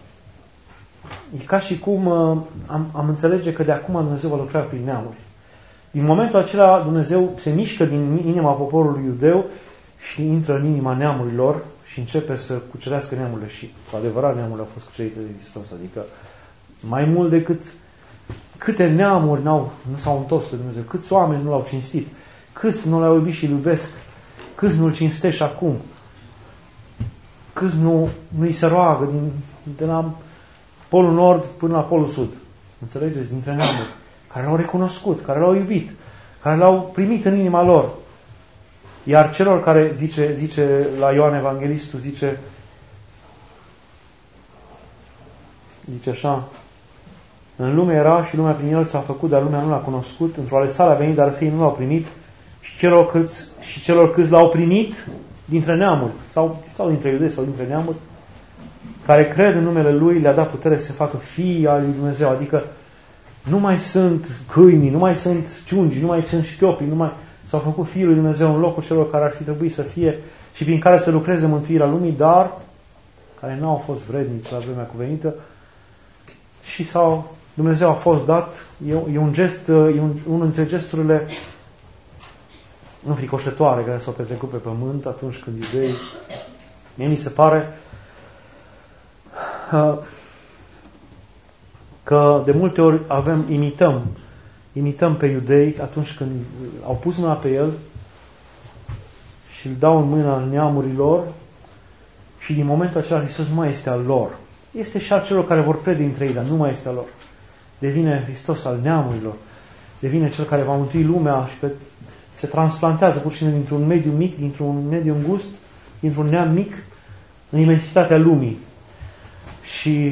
e ca și cum am, am înțelege că de acum Dumnezeu va lucra prin neamuri. Din momentul acela Dumnezeu se mișcă din inima poporului iudeu și intră în inima neamurilor și începe să cucerească neamurile și, cu adevărat, neamurile au fost cucerite de Hristos. Adică, mai mult decât câte neamuri n-au, nu s-au întors pe Dumnezeu, câți oameni nu l-au cinstit, câți nu l-au iubit și îl iubesc, câți nu-l cinstești acum, câți nu, nu-i se roagă din, de la polul nord până la polul sud. Înțelegeți? Dintre neamuri. Care l-au recunoscut, care l-au iubit, care l-au primit în inima lor. Iar celor care, zice, zice la Ioan Evanghelistul, zice, zice așa, în lume era și lumea prin el s-a făcut, dar lumea nu l-a cunoscut, într-o ale sale a venit, dar ei nu l-au primit, și celor câți, și celor câți l-au primit dintre neamuri, sau, sau dintre iudei, sau dintre neamuri, care cred în numele Lui, le-a dat putere să se facă fii al lui Dumnezeu, adică nu mai sunt câinii, nu mai sunt ciungii, nu mai sunt șchiopii, nu mai s-au făcut fiii lui Dumnezeu în locul celor care ar fi trebuit să fie și prin care să lucreze mântuirea lumii, dar care nu au fost vrednici la vremea cuvenită și s-au Dumnezeu a fost dat, e, e un gest, e un, unul dintre gesturile înfricoșătoare care s-au petrecut pe pământ atunci când iudeii, mie mi se pare că de multe ori avem, imităm, imităm pe iudei atunci când au pus mâna pe el și îl dau în mâna neamurilor și din momentul acela Hristos nu mai este al lor. Este și al celor care vor crede între ei, dar nu mai este al lor. Devine Hristos al neamurilor. Devine cel care va mântui lumea și pe, se transplantează pur și simplu dintr-un mediu mic, dintr-un mediu îngust, dintr-un neam mic, în imensitatea lumii. Și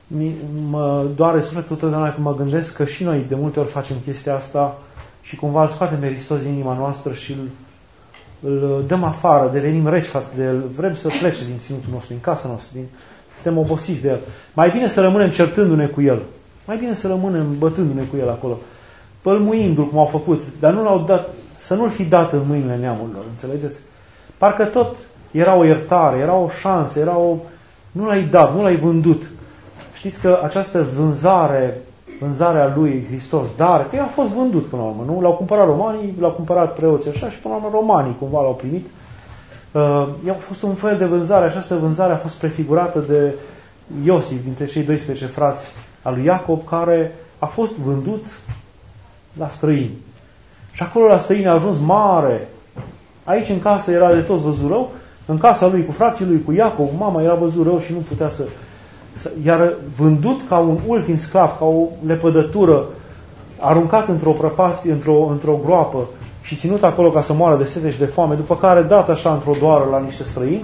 mă doare sufletul totdeauna când mă gândesc că și noi de multe ori facem chestia asta și cumva îl scoatem pe Hristos din inima noastră și îl, îl dăm afară, devenim reci față de el, vrem să plece din ținutul nostru, din casa noastră, din, suntem obosiți de el. Mai bine să rămânem certându-ne cu el, mai bine să rămânem bătându-ne cu el acolo, pălmuindu-l cum au făcut, dar nu l-au dat, să nu-l fi dat în mâinile neamurilor, înțelegeți? Parcă tot era o iertare, era o șansă, era o... nu l-ai dat, nu l-ai vândut. Știți că această vânzare, vânzarea lui Hristos, dar că el a fost vândut până la urmă, nu? L-au cumpărat romanii, l-au cumpărat preoții așa și până la urmă romanii cumva l-au primit. Uh, a fost un fel de vânzare, această vânzare a fost prefigurată de Iosif, dintre cei doisprezece frați al lui Iacob, care a fost vândut la străini. Și acolo la străini a ajuns mare. Aici în casă era de toți văzut rău, în casa lui cu frații lui, cu Iacob, mama era văzut rău și nu putea să... să iar vândut ca un ultim sclav, ca o lepădătură, aruncat într-o prăpastie, într-o, într-o groapă și ținut acolo ca să moară de sete și de foame, după care dat așa într-o doară la niște străini,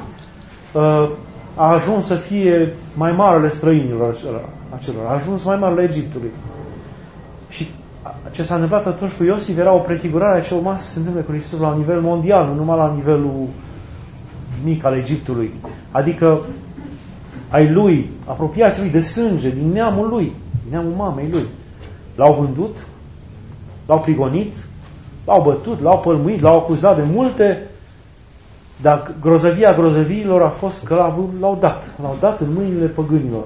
a ajuns să fie mai marele străinilor acelor, a ajuns mai marele Egiptului. Și ce s-a întâmplat atunci cu Iosif era o prefigurare a ce urma să se întâmple cu Hristos la un nivel mondial, nu numai la nivelul mic al Egiptului. Adică ai lui, apropiații lui de sânge, din neamul lui, din neamul mamei lui. L-au vândut, l-au prigonit, l-au bătut, l-au pălmuit, l-au acuzat de multe, dar grozăvia grozăviilor a fost că l-au dat. L-au dat în mâinile păgânilor.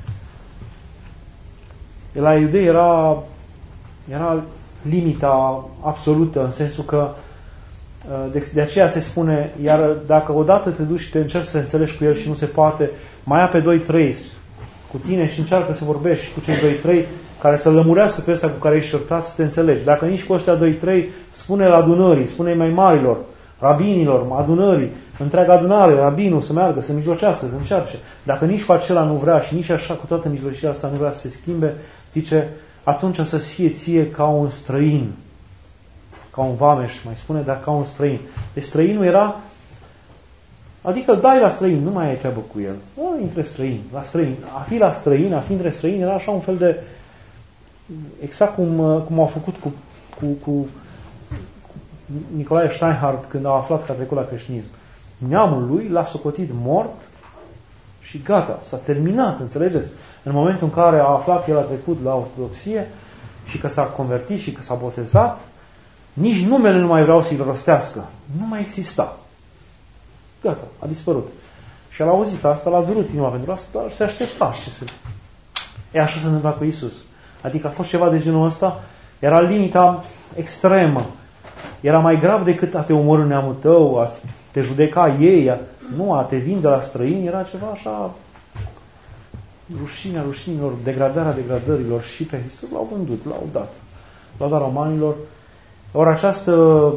La iudei era, era limita absolută, în sensul că de, de aceea se spune, iar dacă odată te duci și te încerci să înțelegi cu el și nu se poate, mai ia pe doi trei cu tine și încearcă să vorbești cu cei doi trei care să lămurească pe ăsta cu care ești certat, să te înțelegi. Dacă nici cu ăștia doi trei, spune la adunării, spune mai marilor, rabinilor, adunării, întreaga adunare, rabinul să meargă, să mijlocească, să încerce. Dacă nici cu acela nu vrea și nici așa cu toată mijlocirea asta nu vrea să se schimbe, zice, atunci să fie ție ca un străin, ca un vameș, mai spune, dar ca un străin. Deci străinul era, adică dai la străin, nu mai ai treabă cu el. Nu între străini, la străin. A fi la străin, a fi între străini era așa un fel de, exact cum, cum au făcut cu, cu, cu Nicolae Steinhardt când a aflat că a trecut la creștinism. Neamul lui l-a socotit mort și gata, s-a terminat, înțelegeți? În momentul în care a aflat că el a trecut la ortodoxie și că s-a convertit și că s-a botezat, nici numele nu mai vreau să-i rostească. Nu mai exista. Gata, a dispărut. Și el a auzit asta, l-a durut inima pentru asta, dar se aștepta. Ce se... E așa se întâmpla cu Iisus. Adică a fost ceva de genul ăsta, era limita extremă. Era mai grav decât a te omorî neamul tău, a te judeca ei, a... nu, a te vinde la străini, era ceva așa, rușinea rușinilor, degradarea degradărilor și pe Hristos l-au vândut, l-au dat. L-au dat romanilor. Ori această,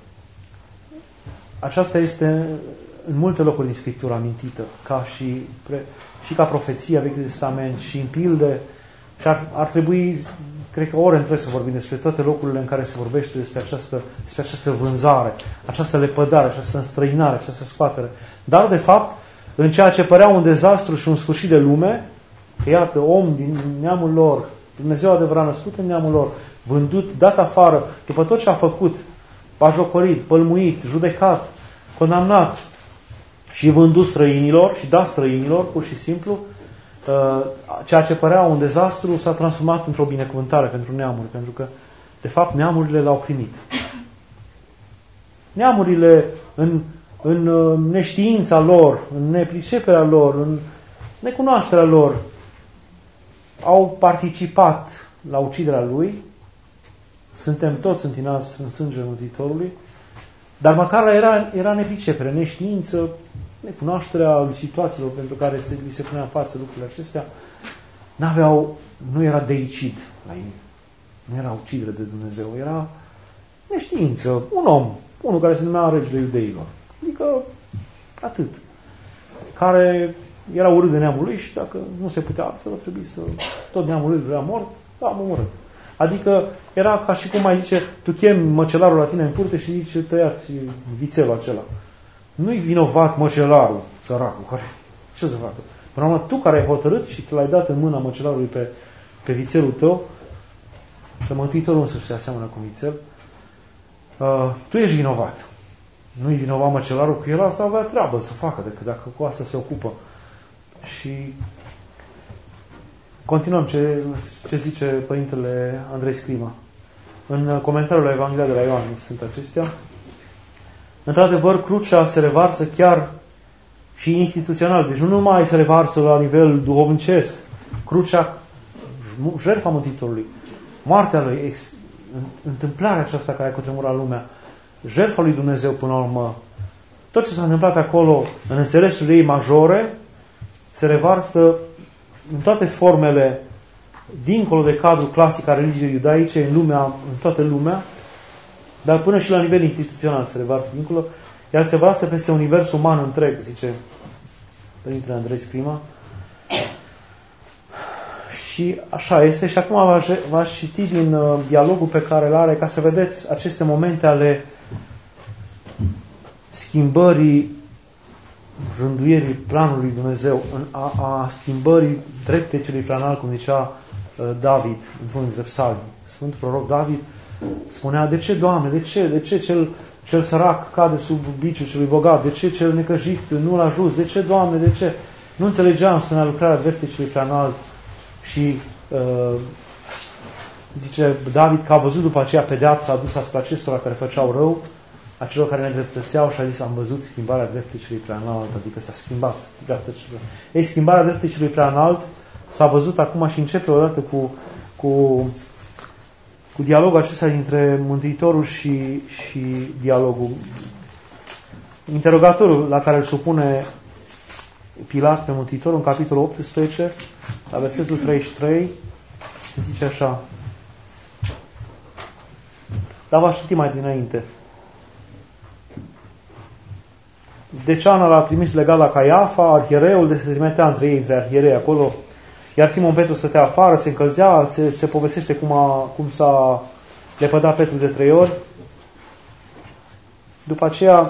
aceasta este în multe locuri din Scriptură amintită, ca și, pre, și ca profeția Vechiului Testament și în pilde. Și ar, ar trebui, cred că ore întregi să vorbim despre toate locurile în care se vorbește despre această, despre această vânzare, această lepădare, această înstrăinare, această scoatere. Dar, de fapt, în ceea ce părea un dezastru și un sfârșit de lume, că iată, om din neamul lor, Dumnezeu adevărat născut în neamul lor, vândut, dat afară, după tot ce a făcut, bajocorit, pălmuit, judecat, condamnat și vândut străinilor și dat străinilor, pur și simplu, ceea ce părea un dezastru s-a transformat într-o binecuvântare pentru neamuri, pentru că, de fapt, neamurile l-au primit. Neamurile, în, în neștiința lor, în nepriceperea lor, în necunoașterea lor, au participat la uciderea lui, suntem toți întinați în sângele Mântuitorului, dar măcar era, era nepricepere, neștiință, necunoașterea situațiilor pentru care se, li se punea în față lucrurile acestea, n-aveau, nu era deicid la ei, nu era ucidere de Dumnezeu, era neștiință, un om, unul care se numea regele iudeilor, adică atât, care era urât de neamul lui și dacă nu se putea altfel, o trebuie să, tot neamul lui vrea mort, da, am omorât. Adică era ca și cum mai zice, tu chemi măcelarul la tine în curte și zice, tăiați vițelul acela. Nu-i vinovat măcelarul, săracul, care, ce să facă? Până la urmă, tu care ai hotărât și ți l-ai dat în mâna măcelarului pe, pe vițelul tău, că Mântuitorul însuși se aseamănă cu vițel, uh, tu ești vinovat. Nu-i vinovat măcelarul, că el asta avea treabă să facă, decât dacă cu asta se ocupă. Și continuăm ce, ce zice Părintele Andrei Scrima. În comentariul la Evanghelia de la Ioan sunt acestea. Într-adevăr, crucea se revarsă chiar și instituțional. Deci nu numai se revarsă la nivel duhovnicesc. Crucea, jertfa Mântuitorului, moartea lui, ex, întâmplarea aceasta care a cutremurat lumea, jertfa lui Dumnezeu până la urmă, tot ce s-a întâmplat acolo, în înțelesul ei majore, se revarsă în toate formele, dincolo de cadrul clasic al religiei iudaice, în lumea, în toată lumea, dar până și la nivel instituțional se revarsă dincolo, ea se revarsă peste universul uman întreg, zice Părintele Andrei Scrima. Și așa este. Și acum v-aș citi din uh, dialogul pe care îl are, ca să vedeți aceste momente ale schimbării rânduierii planului Dumnezeu, a, a schimbării drepte celui planal, cum zicea uh, David într-unul dintre psalmi. Sfântul proroc David spunea, de ce, Doamne, de ce, de ce cel, cel sărac cade sub biciul celui bogat, de ce cel necăjit nu l-a just, de ce, Doamne, de ce? Nu înțelegeam, spunea, lucrarea drepte celui planal. Și uh, zice David că a văzut după aceea pedeapsa adusă asupra acestora care făceau rău, a celor care ne dreptățeau, și a zis, am văzut schimbarea dreptei celui preanalt, adică s-a schimbat. Ei, schimbarea dreptei celui preanalt s-a văzut acum și începe odată cu, cu, cu dialogul acesta dintre Mântuitorul și, și dialogul. Interogatorul la care îl supune Pilat pe Mântuitorul, în capitolul optsprezece, la versetul treizeci și trei, se zice așa. Dar v-aș citi mai dinainte. Deceana l-a trimis legat la Caiafa, arhiereul de se trimitea între ei, între arhierei acolo, iar Simon Petru stătea afară, se încălzea, se, se povestește cum, a, cum s-a lepădat Petru de trei ori. După aceea,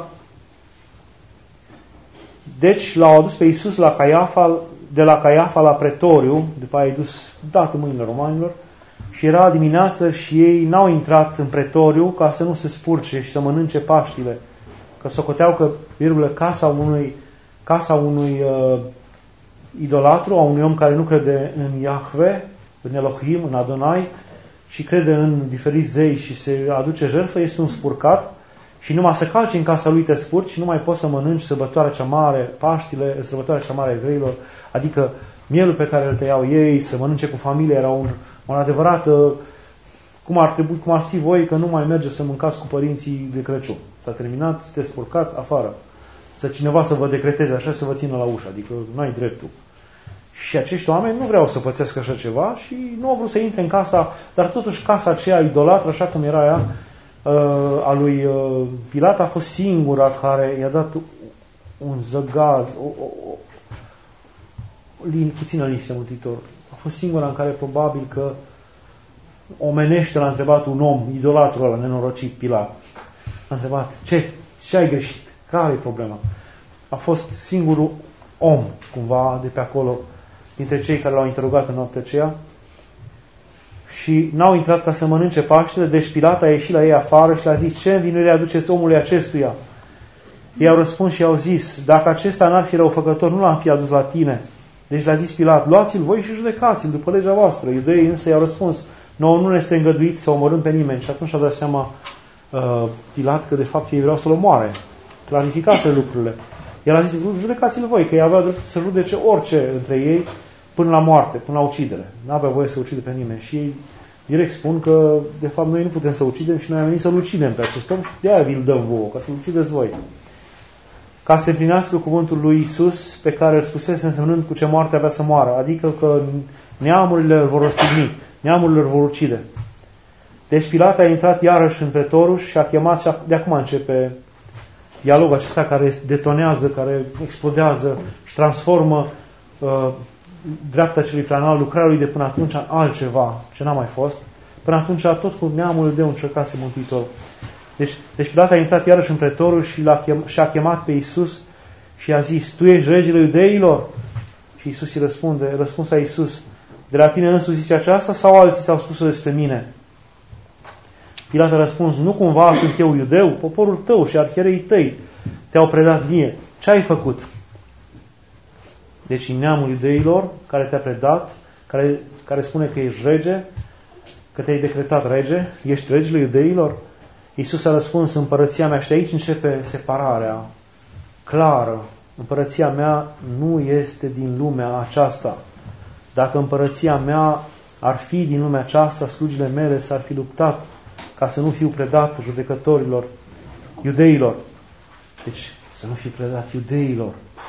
deci l-au adus pe Iisus la Caiafa, de la Caiafa la pretoriu, după aia i-a dus dat în mâinile romanilor, și era dimineață și ei n-au intrat în pretoriu ca să nu se spurce și să mănânce Paștile. Că socoteau că, virgulă, casa unui, casa unui uh, idolatru, a unui om care nu crede în Iahve, în Elohim, în Adonai, și crede în diferiți zei și se aduce jertfă, este un spurcat. Și numai să calci în casa lui te spurci și nu mai poți să mănânci sărbătoarea cea mare, Paștile, sărbătoarea cea mare a evreilor, adică mielul pe care îl tăiau ei, să mănânce cu familie, era un, un adevărat, cum ar trebui, cum ar fi voi, că nu mai merge să mâncați cu părinții de Crăciun. S-a terminat, să te spurcați afară. Să cineva să vă decreteze așa, să vă țină la ușă, adică nu ai dreptul. Și acești oameni nu vreau să pățească așa ceva și nu au vrut să intre în casa, dar totuși casa aceea idolatră, așa cum era ea, a lui Pilat, a fost singura care i-a dat un zăgaz, o, o, o, lin, puțină liniște Mântuitor. A fost singura în care probabil că omenește l-a întrebat un om, idolatrul ăla, nenorocit, Pilat. A întrebat, ce, ce ai greșit? Care e problema? A fost singurul om, cumva, de pe acolo, dintre cei care l-au interogat în noaptea aceea. Și n-au intrat ca să mănânce Paștele, deci Pilat a ieșit la ei afară și le-a zis, ce învinuire aduceți omului acestuia? Ei au răspuns și au zis, dacă acesta n-ar fi răufăcător, nu l-am fi adus la tine. Deci le-a zis Pilat, luați-l voi și judecați-l după legea voastră. Iudeii însă i-au răspuns, nouă nu ne este îngăduit să omorâm pe nimeni. Și atunci a dat seama uh, Pilat că de fapt ei vreau să-l omoare. Clarificase lucrurile. El a zis, judecați-l voi, că ei aveau dreptul să judece orice între ei, până la moarte, până la ucidere. N-avea voie să ucide pe nimeni. Și ei direct spun că, de fapt, noi nu putem să ucidem și noi am venit să-l ucidem pe acest om și de-aia vi-l dăm vouă, ca să-l ucideți voi. Ca să se împlinească cuvântul lui Iisus pe care îl spusese însemnând cu ce moarte avea să moară, adică că neamurile îl vor răstigni, neamurile îl vor ucide. Deci Pilat a intrat iarăși în pretorul și a chemat, și de acum începe dialogul acesta care detonează, care explodează și transformă uh, dreapta celui preanalt, lucrarea lui de până atunci în altceva ce n-a mai fost. Până atunci tot cu neamul de încercase Mântuitorul. Deci, deci Pilat a intrat iarăși în pretorul și, l-a chem, și a chemat pe Iisus și a zis: Tu ești regele iudeilor? Și Iisus îi răspunde, răspunsa Iisus: De la tine însuți zice aceasta sau alții ți-au spus-o despre mine? Pilat a răspuns: Nu cumva sunt eu iudeu? Poporul tău și arhiereii tăi te-au predat mie. Ce ai făcut? Deci în neamul iudeilor care te-a predat, care, care spune că ești rege, că te-ai decretat rege, ești regele iudeilor? Iisus a răspuns: Împărăția mea, și aici începe separarea clară. Împărăția mea nu este din lumea aceasta. Dacă împărăția mea ar fi din lumea aceasta, slugile mele s-ar fi luptat ca să nu fiu predat judecătorilor, iudeilor. Deci, să nu fi predat iudeilor.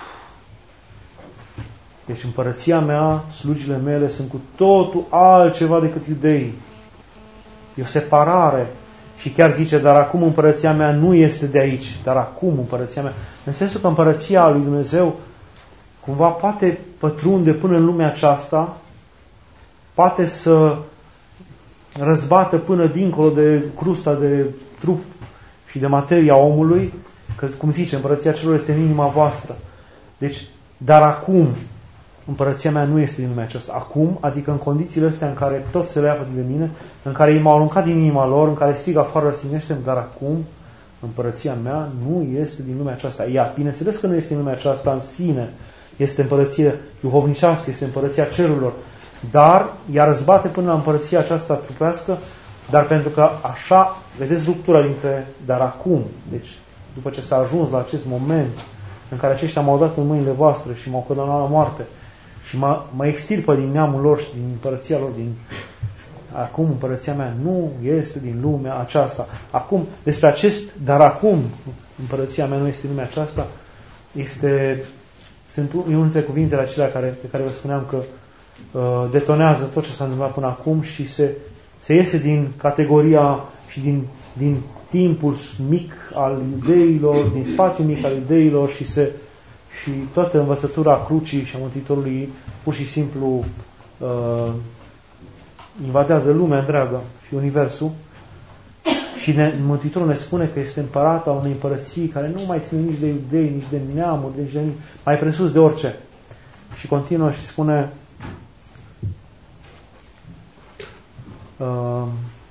Deci împărăția mea, slugile mele sunt cu totul altceva decât iudeii. E o separare. Și chiar zice: Dar acum împărăția mea nu este de aici. Dar acum împărăția mea. În sensul că împărăția lui Dumnezeu cumva poate pătrunde până în lumea aceasta, poate să răzbată până dincolo de crusta de trup și de materia omului, că, cum zice, împărăția celor este în inima voastră. Deci, dar acum împărăția mea nu este din lumea aceasta. Acum, adică în condițiile astea în care tot se leapă de mine, în care ei m-au aruncat din inima lor, în care strig afară, răstignește-mi, dar acum împărăția mea nu este din lumea aceasta. Ea, bineînțeles că nu este din lumea aceasta în sine, este împărăție duhovnicească, este împărăția cerurilor, dar ea răzbate până la împărăția aceasta trupească, dar pentru că așa, vedeți ruptura dintre dar acum, deci după ce s-a ajuns la acest moment în care aceștia m-au dat în mâinile voastre și m-au condamnat la moarte și mă, mă extirpă din neamul lor și din împărăția lor, din... acum împărăția mea nu este din lumea aceasta. Acum, despre acest, dar acum împărăția mea nu este din lumea aceasta, este, sunt unul dintre cuvintele acelea care, pe care vă spuneam că uh, detonează tot ce s-a întâmplat până acum și se, se iese din categoria și din, din timpul mic al iudeilor, din spațiul mic al iudeilor și se și toată învățătura crucii și a Mântuitorului pur și simplu uh, invadează lumea întreagă și universul și ne, Mântuitorul ne spune că este împărat al unei împărății care nu mai ține nici de iudei, nici de neamuri, nici de mai presus de orice. Și continuă și spune uh,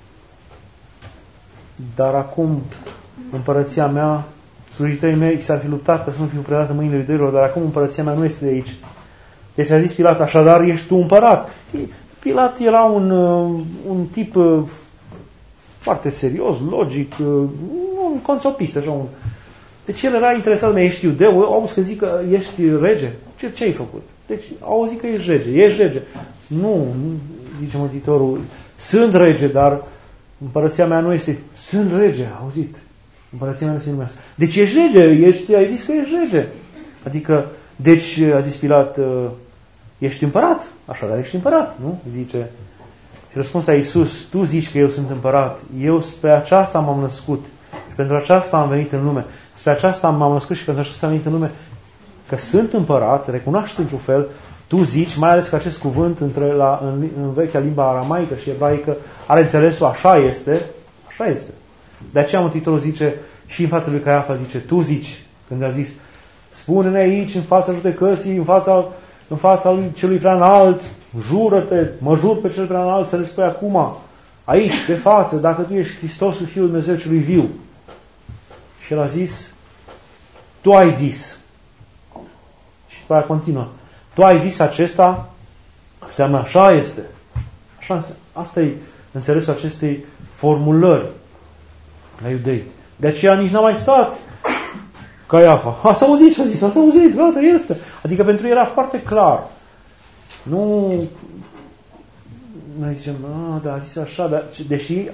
dar acum împărăția mea, slujitorii mei s-ar fi luptat ca să nu fiu predat în mâinile iudeilor, dar acum împărăția mea nu este de aici. Deci a zis Pilat: Așadar ești tu împărat. Pilat era un, un tip foarte serios, logic, un conțopist, așa un... Deci el era interesat, mă, ești iudeu? Auzi că zic că ești rege? Ce, ce ai făcut? Deci auzi că ești rege, ești rege. Nu, nu, zice Mântuitorul, sunt rege, dar împărăția mea nu este. Sunt rege, auzit. Împărăția mea nu este lumea asta. Deci ești rege, ești, ai zis că ești rege. Adică, deci, a zis Pilat, ești împărat? Așadar ești împărat, nu? Zice. Și răspuns a Iisus: Tu zici că eu sunt împărat. Eu spre aceasta m-am născut. Și pentru aceasta am venit în lume. Spre aceasta m-am născut și pentru aceasta am venit în lume. Că sunt împărat, recunoaște într-un fel, tu zici, mai ales că acest cuvânt între la, în, în vechea limba aramaică și ebraică are înțelesul așa este, așa este. De aceea Mântuitorul zice și în fața lui Caiafa, zice: Tu zici, când a zis: Spune-ne aici, în fața judecății, în fața, în fața lui celui prea înalt, jură-te, mă jur pe cel prea înalt să le spui acum, aici, de față, dacă tu ești Hristosul, Fiul Dumnezeu celui viu. Și el a zis: Tu ai zis. Și după aia continuă: Tu ai zis acesta, înseamnă așa este. Așa înseamnă. Asta e înțelesul acestei formulări la iudei. De aceea nici n-a mai stat Caiafa. Ați auzit și a zis, ați auzit, gata, este. Adică pentru ei era foarte clar. Nu, noi zicem, a, da, a zis așa, dar, deși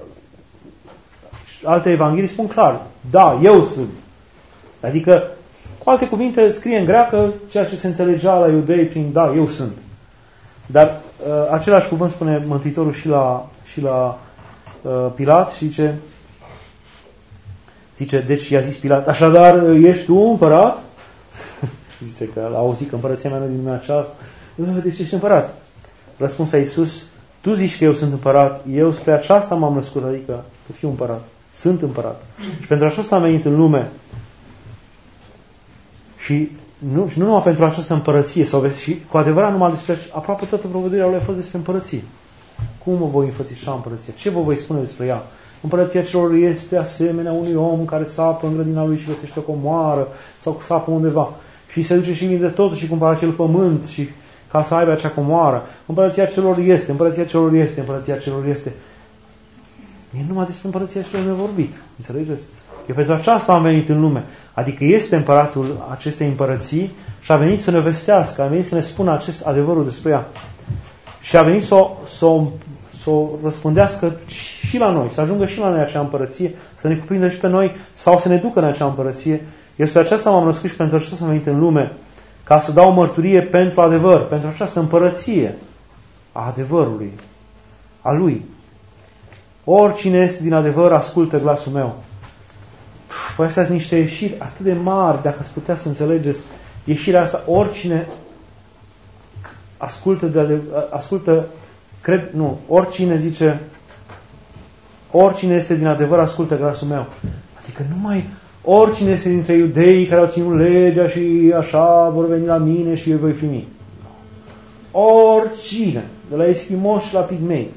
alte evanghelii spun clar, da, eu sunt. Adică, cu alte cuvinte, scrie în greacă ceea ce se înțelegea la iudei prin da, eu sunt. Dar uh, același cuvânt spune Mântuitorul și la, și la uh, Pilat și zice, zice, deci i-a zis Pilat, așadar ești tu împărat? Zice că l-a auzit că împărăția mea nu din lumea aceasta. Deci ești împărat. Răspuns a Iisus, tu zici că eu sunt împărat, eu spre aceasta m-am născut, adică să fiu împărat. Sunt împărat. Și pentru aceasta am venit în lume. Și nu, și nu numai pentru această împărăție, sau vezi, și cu adevărat numai despre, aproape toată propovăduirea lui a fost despre împărăție. Cum mă voi înfățișa împărăția? Ce vă voi spune despre ea? Împărăția celor este asemenea unui om care sapă în grădina lui și găsește o comoară sau sapă undeva. Și se duce și vinde totul și cumpără acel pământ și ca să aibă acea comoară. Împărăția celor este, împărăția celor este, împărăția celor este. E numai despre împărăția celor nevorbit. Înțelegeți? E pentru aceasta am venit în lume. Adică este împăratul acestei împărății și a venit să ne vestească, a venit să ne spună acest adevărul despre ea. Și a venit să o, să o, să o răspundească și la noi, să ajungă și la noi acea împărăție, să ne cuprindă și pe noi sau să ne ducă în acea împărăție. Eu spre aceasta m-am născut și pentru aceasta am venit în lume, ca să dau mărturie pentru adevăr, pentru această împărăție a adevărului, a lui. Oricine este din adevăr, ascultă glasul meu. Păi astea sunt niște ieșiri atât de mari, dacă ați putea să înțelegeți ieșirea asta. Oricine ascultă, de, ascultă cred, nu, oricine zice, oricine este din adevăr, ascultă glasul meu. Adică numai oricine este dintre iudeii care au ținut legea și așa vor veni la mine și eu voi primi. Oricine, de la eschimoși la pigmei,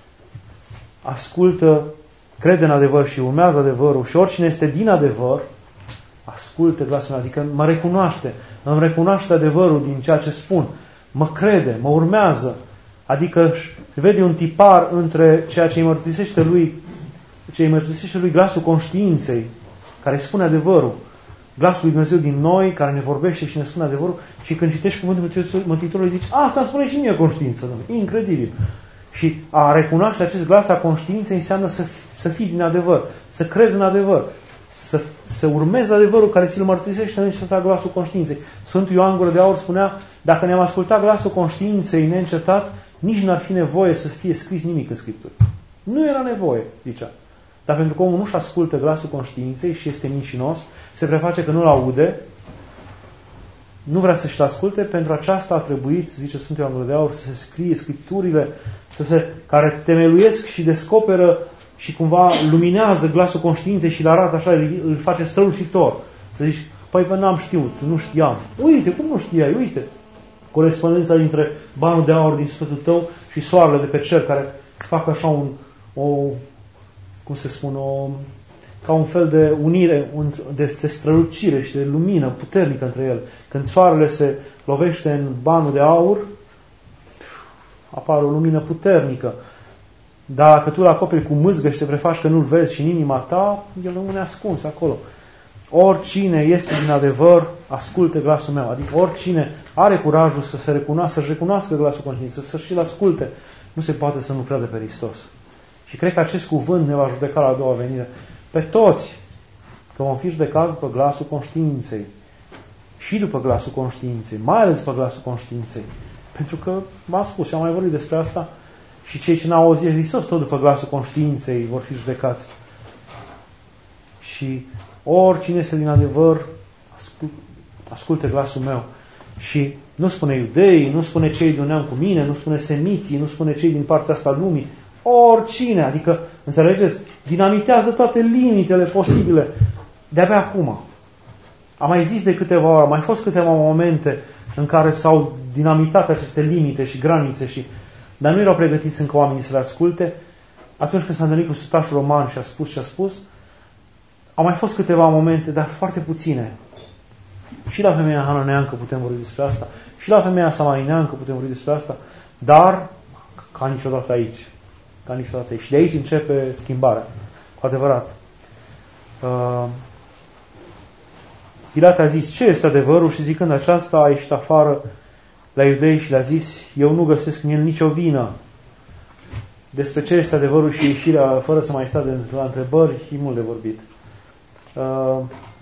ascultă, crede în adevăr și urmează adevărul și oricine este din adevăr, ascultă glasul meu, adică mă recunoaște, îmi recunoaște adevărul din ceea ce spun, mă crede, mă urmează, adică vede un tipar între ceea ce îi mărturisește lui, ce îi mărturisește lui glasul conștiinței, care spune adevărul, glasul lui Dumnezeu din noi, care ne vorbește și ne spune adevărul, și când citești cuvântul Mântuitorului zici, asta îmi spune și mie conștiință, domnule. Incredibil. Și a recunoaște acest glas a conștiinței înseamnă să, să fii din adevăr, să crezi în adevăr, să, să urmezi adevărul care ți-l mărturisește neîncetat glasul conștiinței. Sfântul Ioan Gură de Aur spunea, dacă ne-am ascultat glasul conștiinței neîncetat, nici n-ar fi nevoie să fie scris nimic în Scriptură. Nu era nevoie, zicea. Dar pentru că omul nu-și ascultă glasul conștiinței și este mincinos, se preface că nu-l aude, nu vrea să-și asculte, pentru aceasta a trebuit, zice Sfântul Ioan Gură de Aur, să se scrie Scripturile să se, care temeluiesc și descoperă și cumva luminează glasul conștiinței și îl arată așa, îl, îl face strălucitor. Să zici, păi bă, n-am știut, nu știam. Uite, cum nu știai, uite. Corespondența dintre banul de aur din sufletul tău și soarele de pe cer, care fac așa un, o, cum se spune, o, ca un fel de unire, de, de strălucire și de lumină puternică între ele. Când soarele se lovește în banul de aur, apare o lumină puternică. Dar dacă tu îl acoperi cu mâzgă și te prefaci că nu-l vezi și în inima ta, el rămâne ascuns acolo. Oricine este din adevăr, asculte glasul meu. Adică oricine are curajul să se recunoască, să-și recunoască glasul conștiinței, să și-l asculte, nu se poate să nu creadă pe Hristos. Și cred că acest cuvânt ne va judeca la a doua venire. Pe toți, că vom fi judecați după glasul conștiinței. Și după glasul conștiinței, mai ales după glasul conștiinței. Pentru că, m-am spus și am mai vorbit despre asta, și cei ce n-au auzit Hristos, tot după glasul conștiinței, vor fi judecați. Și oricine este din adevăr, ascult, asculte glasul meu. Și nu spune iudei, nu spune cei de un neam cu mine, nu spune semiții, nu spune cei din partea asta lumii. Oricine, adică, înțelegeți, dinamitează toate limitele posibile. De-abia acum. Am mai zis de câteva ori, au mai fost câteva momente în care s-au dinamitat aceste limite și granițe, și, dar nu erau pregătiți încă oamenii să le asculte. Atunci când s-a întâlnit cu sutașul roman și a spus și a spus, au mai fost câteva momente, dar foarte puține. Și la femeia hananeancă putem vorbi despre asta, și la femeia samarineancă putem vorbi despre asta, dar ca niciodată aici. Ca niciodată aici. Și de aici începe schimbarea. Cu adevărat. Uh, Pilat a zis, ce este adevărul? Și zicând aceasta, a ieșit afară la iudei și le-a zis, eu nu găsesc în el nicio vină. despre ce este adevărul și ieșirea, fără să mai sta de la întrebări, e mult de vorbit. Uh,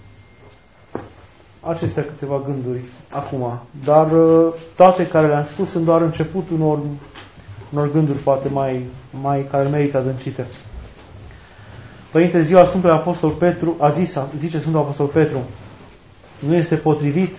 acestea câteva gânduri acum. Dar uh, toate care le-am spus sunt doar începutul unor, unor gânduri poate mai, mai care merită adâncite. Părinte, ziua Sfântului Apostol Petru, a zis, zice Sfântul Apostol Petru, nu este potrivit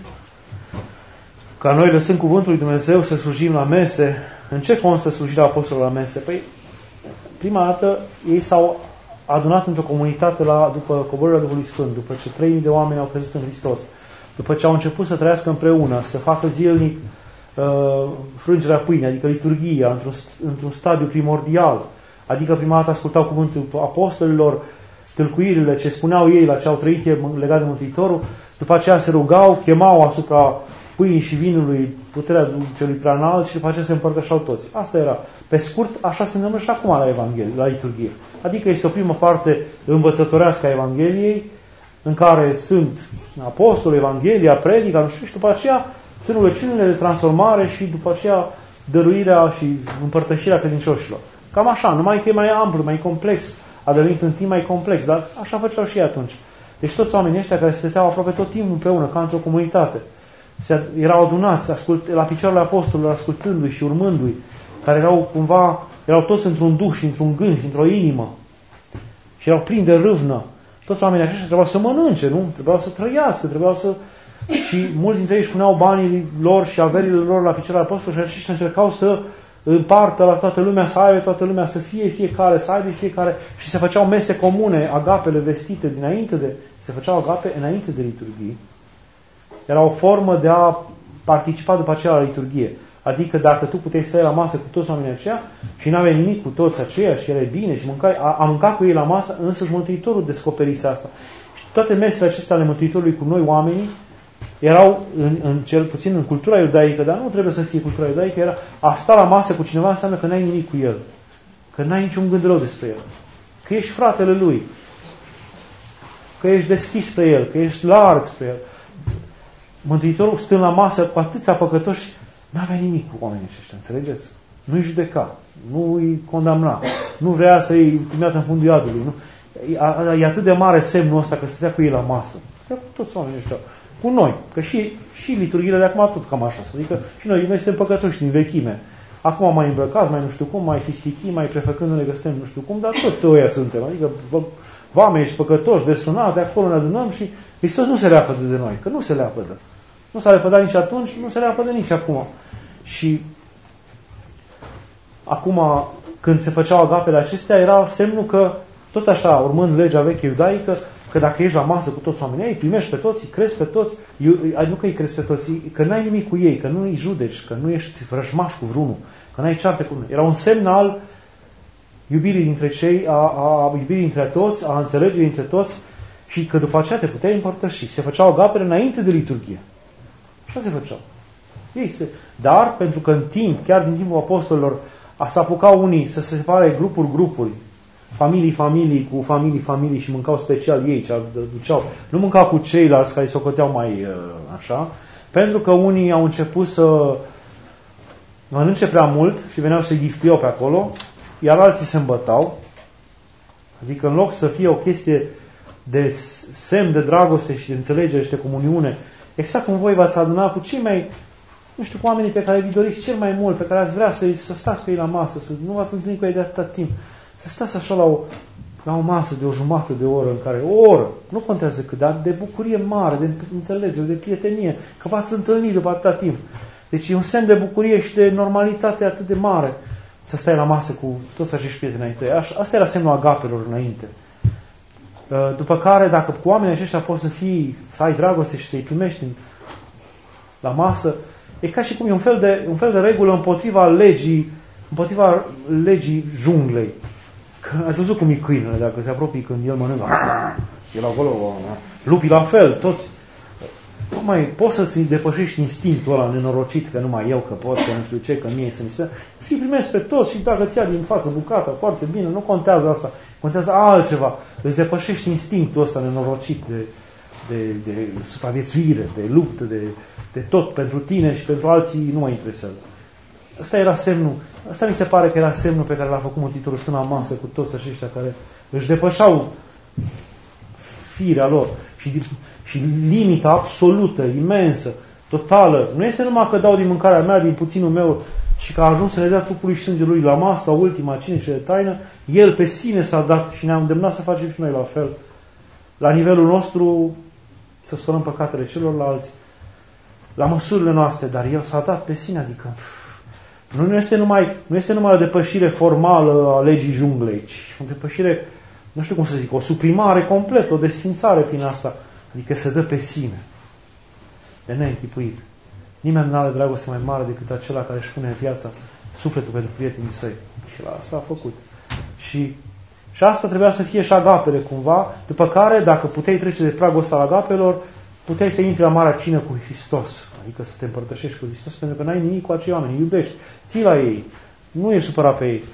ca noi, lăsând cuvântul lui Dumnezeu, să slujim la mese. În ce constă slujirea apostolului la mese? Păi, prima dată, ei s-au adunat într-o comunitate la, după coborârea Duhului Sfânt, după ce trei mii de oameni au crezut în Hristos, după ce au început să trăiască împreună, să facă zilnic uh, frângerea pâinii, adică liturghia, într-un, într-un stadiu primordial, adică prima dată ascultau cuvântul apostolilor, tâlcuirile ce spuneau ei la ce au trăit legat de Mântuitorul, după aceea se rugau, chemau asupra pâinii și vinului puterea celui preanalt și după aceea se împărtășeau toți. Asta era. Pe scurt, așa se întâmplă și acum la Evanghelie, la liturghie. Adică este o primă parte învățătorească a Evangheliei, în care sunt apostoli, Evanghelia, predica, nu știu, și după aceea sunt rugăciunile de transformare și după aceea dăruirea și împărtășirea credincioșilor. Cam așa, numai că e mai amplu, mai complex, a devenit în timp mai complex, dar așa făceau și ei atunci. Deci toți oamenii ăștia care stăteau aproape tot timpul împreună, ca într-o comunitate, se, erau adunați ascult, la picioarele apostolilor, ascultându-i și urmându-i, care erau cumva, erau toți într-un duh și într-un gând și într-o inimă și erau plini de râvnă. Toți oamenii aceștia trebuiau să mănânce, nu? Trebuiau să trăiască, trebuiau să... Și mulți dintre ei își puneau banii lor și averile lor la picioarele apostolilor și aceștia încercau să împartă la toată lumea, să aibă toată lumea, să fie fiecare, să aibă fiecare și se făceau mese comune, agapele vestite dinainte de... Se făceau agape înainte de liturghie. Era o formă de a participa după aceea la liturghie. Adică dacă tu puteai stai la masă cu toți oamenii aceia și n-aveai nimic cu toți aceia și erai bine și mâncai, a, a mâncat cu ei la masă, însă și Mântuitorul descoperise asta. Și toate mesele acestea ale Mântuitorului cu noi oamenii erau, în, în, cel puțin în cultura iudaică, dar nu trebuie să fie cultura iudaică, era a sta la masă cu cineva înseamnă că n-ai nimic cu el. Că n-ai niciun gând rău despre el. Că ești fratele lui. Că ești deschis spre el. Că ești larg spre el. Mântuitorul stând la masă cu atâția păcătoși, n-avea nimic cu oamenii aceștia, înțelegeți? Nu-i judeca, nu-i condamna, nu vrea să-i trimită în fundul iadului. Nu? E, e atât de mare semnul ăsta că stătea cu ei la masă. Cu toți oamenii ăștia. Cu noi. Că și, și liturghiile de acum tot cam așa. Adică și noi, noi suntem păcătoși din vechime. Acum mai îmbrăcați, mai nu știu cum, mai fistichii, mai prefăcându-ne că suntem nu știu cum, dar tot ăia suntem. Adică oameni și păcătoși, desunate, acolo ne adunăm și Hristos nu se leapădă de noi, că nu se leapădă. Nu s-a lepădat nici atunci, nu se leapădă nici acum. Și acum, când se făceau agapele acestea, era semnul că, tot așa, urmând legea veche iudaică, că dacă ești la masă cu toți oamenii, îi primești pe toți, îi crezi pe toți, nu că îi crezi pe toți, că n-ai nimic cu ei, că nu îi judeci, că nu ești vrăjmaș cu vreunul, că n-ai cearte cu unul. Era un semn al iubirii dintre cei, a, a iubirii dintre toți, a înțelegerii dintre toți și că după aceea te puteai împărtăși. Se făceau agapele înainte de liturghie. Așa se făceau. Ei se... Dar, pentru că în timp, chiar din timpul apostolilor, să apucau unii să se separe grupuri, grupuri, familii, familii, cu familii, familii și mâncau special ei, ce duceau. Nu mâncau cu ceilalți care îi socoteau mai așa, pentru că unii au început să mănânce prea mult și veneau să ghiftiau pe acolo, iar alții se îmbătau. Adică în loc să fie o chestie de semn de dragoste și de înțelegere și de comuniune, exact cum voi v-ați adunat cu cei mai, nu știu, cu oamenii pe care vi doriți cel mai mult, pe care ați vrea să, să stați cu ei la masă, să nu v-ați întâlnit cu ei de atâta timp, să stați așa la o, la o masă de o jumătate de oră, în care o oră, nu contează cât, dar de bucurie mare, de înțelegere, de prietenie, că v-ați întâlnit după atâta timp. Deci e un semn de bucurie și de normalitate atât de mare să stai la masă cu toți acești prieteni ai tăi. Asta era semnul agapelor înainte. După care, dacă cu oamenii aceștia poți să fii, să ai dragoste și să-i primești în, la masă, e ca și cum e un fel de, un fel de regulă împotriva legii, împotriva legii junglei. Că ați văzut cum e câinele, dacă se apropie când el mănâncă, el acolo, lupii la fel, toți. Nu mai poți să-ți depășești instinctul ăla nenorocit, că numai eu că pot, că nu știu ce, că mie să mi se... Și primesc pe toți și dacă ți ia din față bucata, foarte bine, nu contează asta. Contează altceva. Îți depășești instinctul ăsta nenorocit de, de, de supraviețuire, de luptă, de, de tot pentru tine și pentru alții nu mai interesează. ăsta era semnul, ăsta mi se pare că era semnul pe care l-a făcut Mântuitorul stând la masă cu toți aceștia care își depășeau firea lor și, și limita absolută, imensă, totală. Nu este numai că dau din mâncarea mea, din puținul meu, și că a ajuns să ne dea trupul și sângele lui la masă, ultima cine și de taină, el pe sine s-a dat și ne-a îndemnat să facem și noi la fel. La nivelul nostru, să spălăm păcatele celorlalți, la măsurile noastre, dar el s-a dat pe sine, adică nu este numai, nu este numai o depășire formală a legii junglei, ci o depășire, nu știu cum să zic, o suprimare completă, o desfințare prin asta, adică se dă pe sine. De neînchipuit. Nimeni nu are dragoste mai mare decât acela care își pune viața, sufletul pentru prietenii săi. Și la asta a făcut. Și, și asta trebuia să fie și agapele cumva, după care, dacă puteai trece de pragul ăsta al agapelor, puteai să intri la Marea Cină cu Hristos. Adică să te împărtășești cu Hristos, pentru că n-ai nimic cu acei oameni, îi iubești, ții la ei, nu ești supărat pe ei.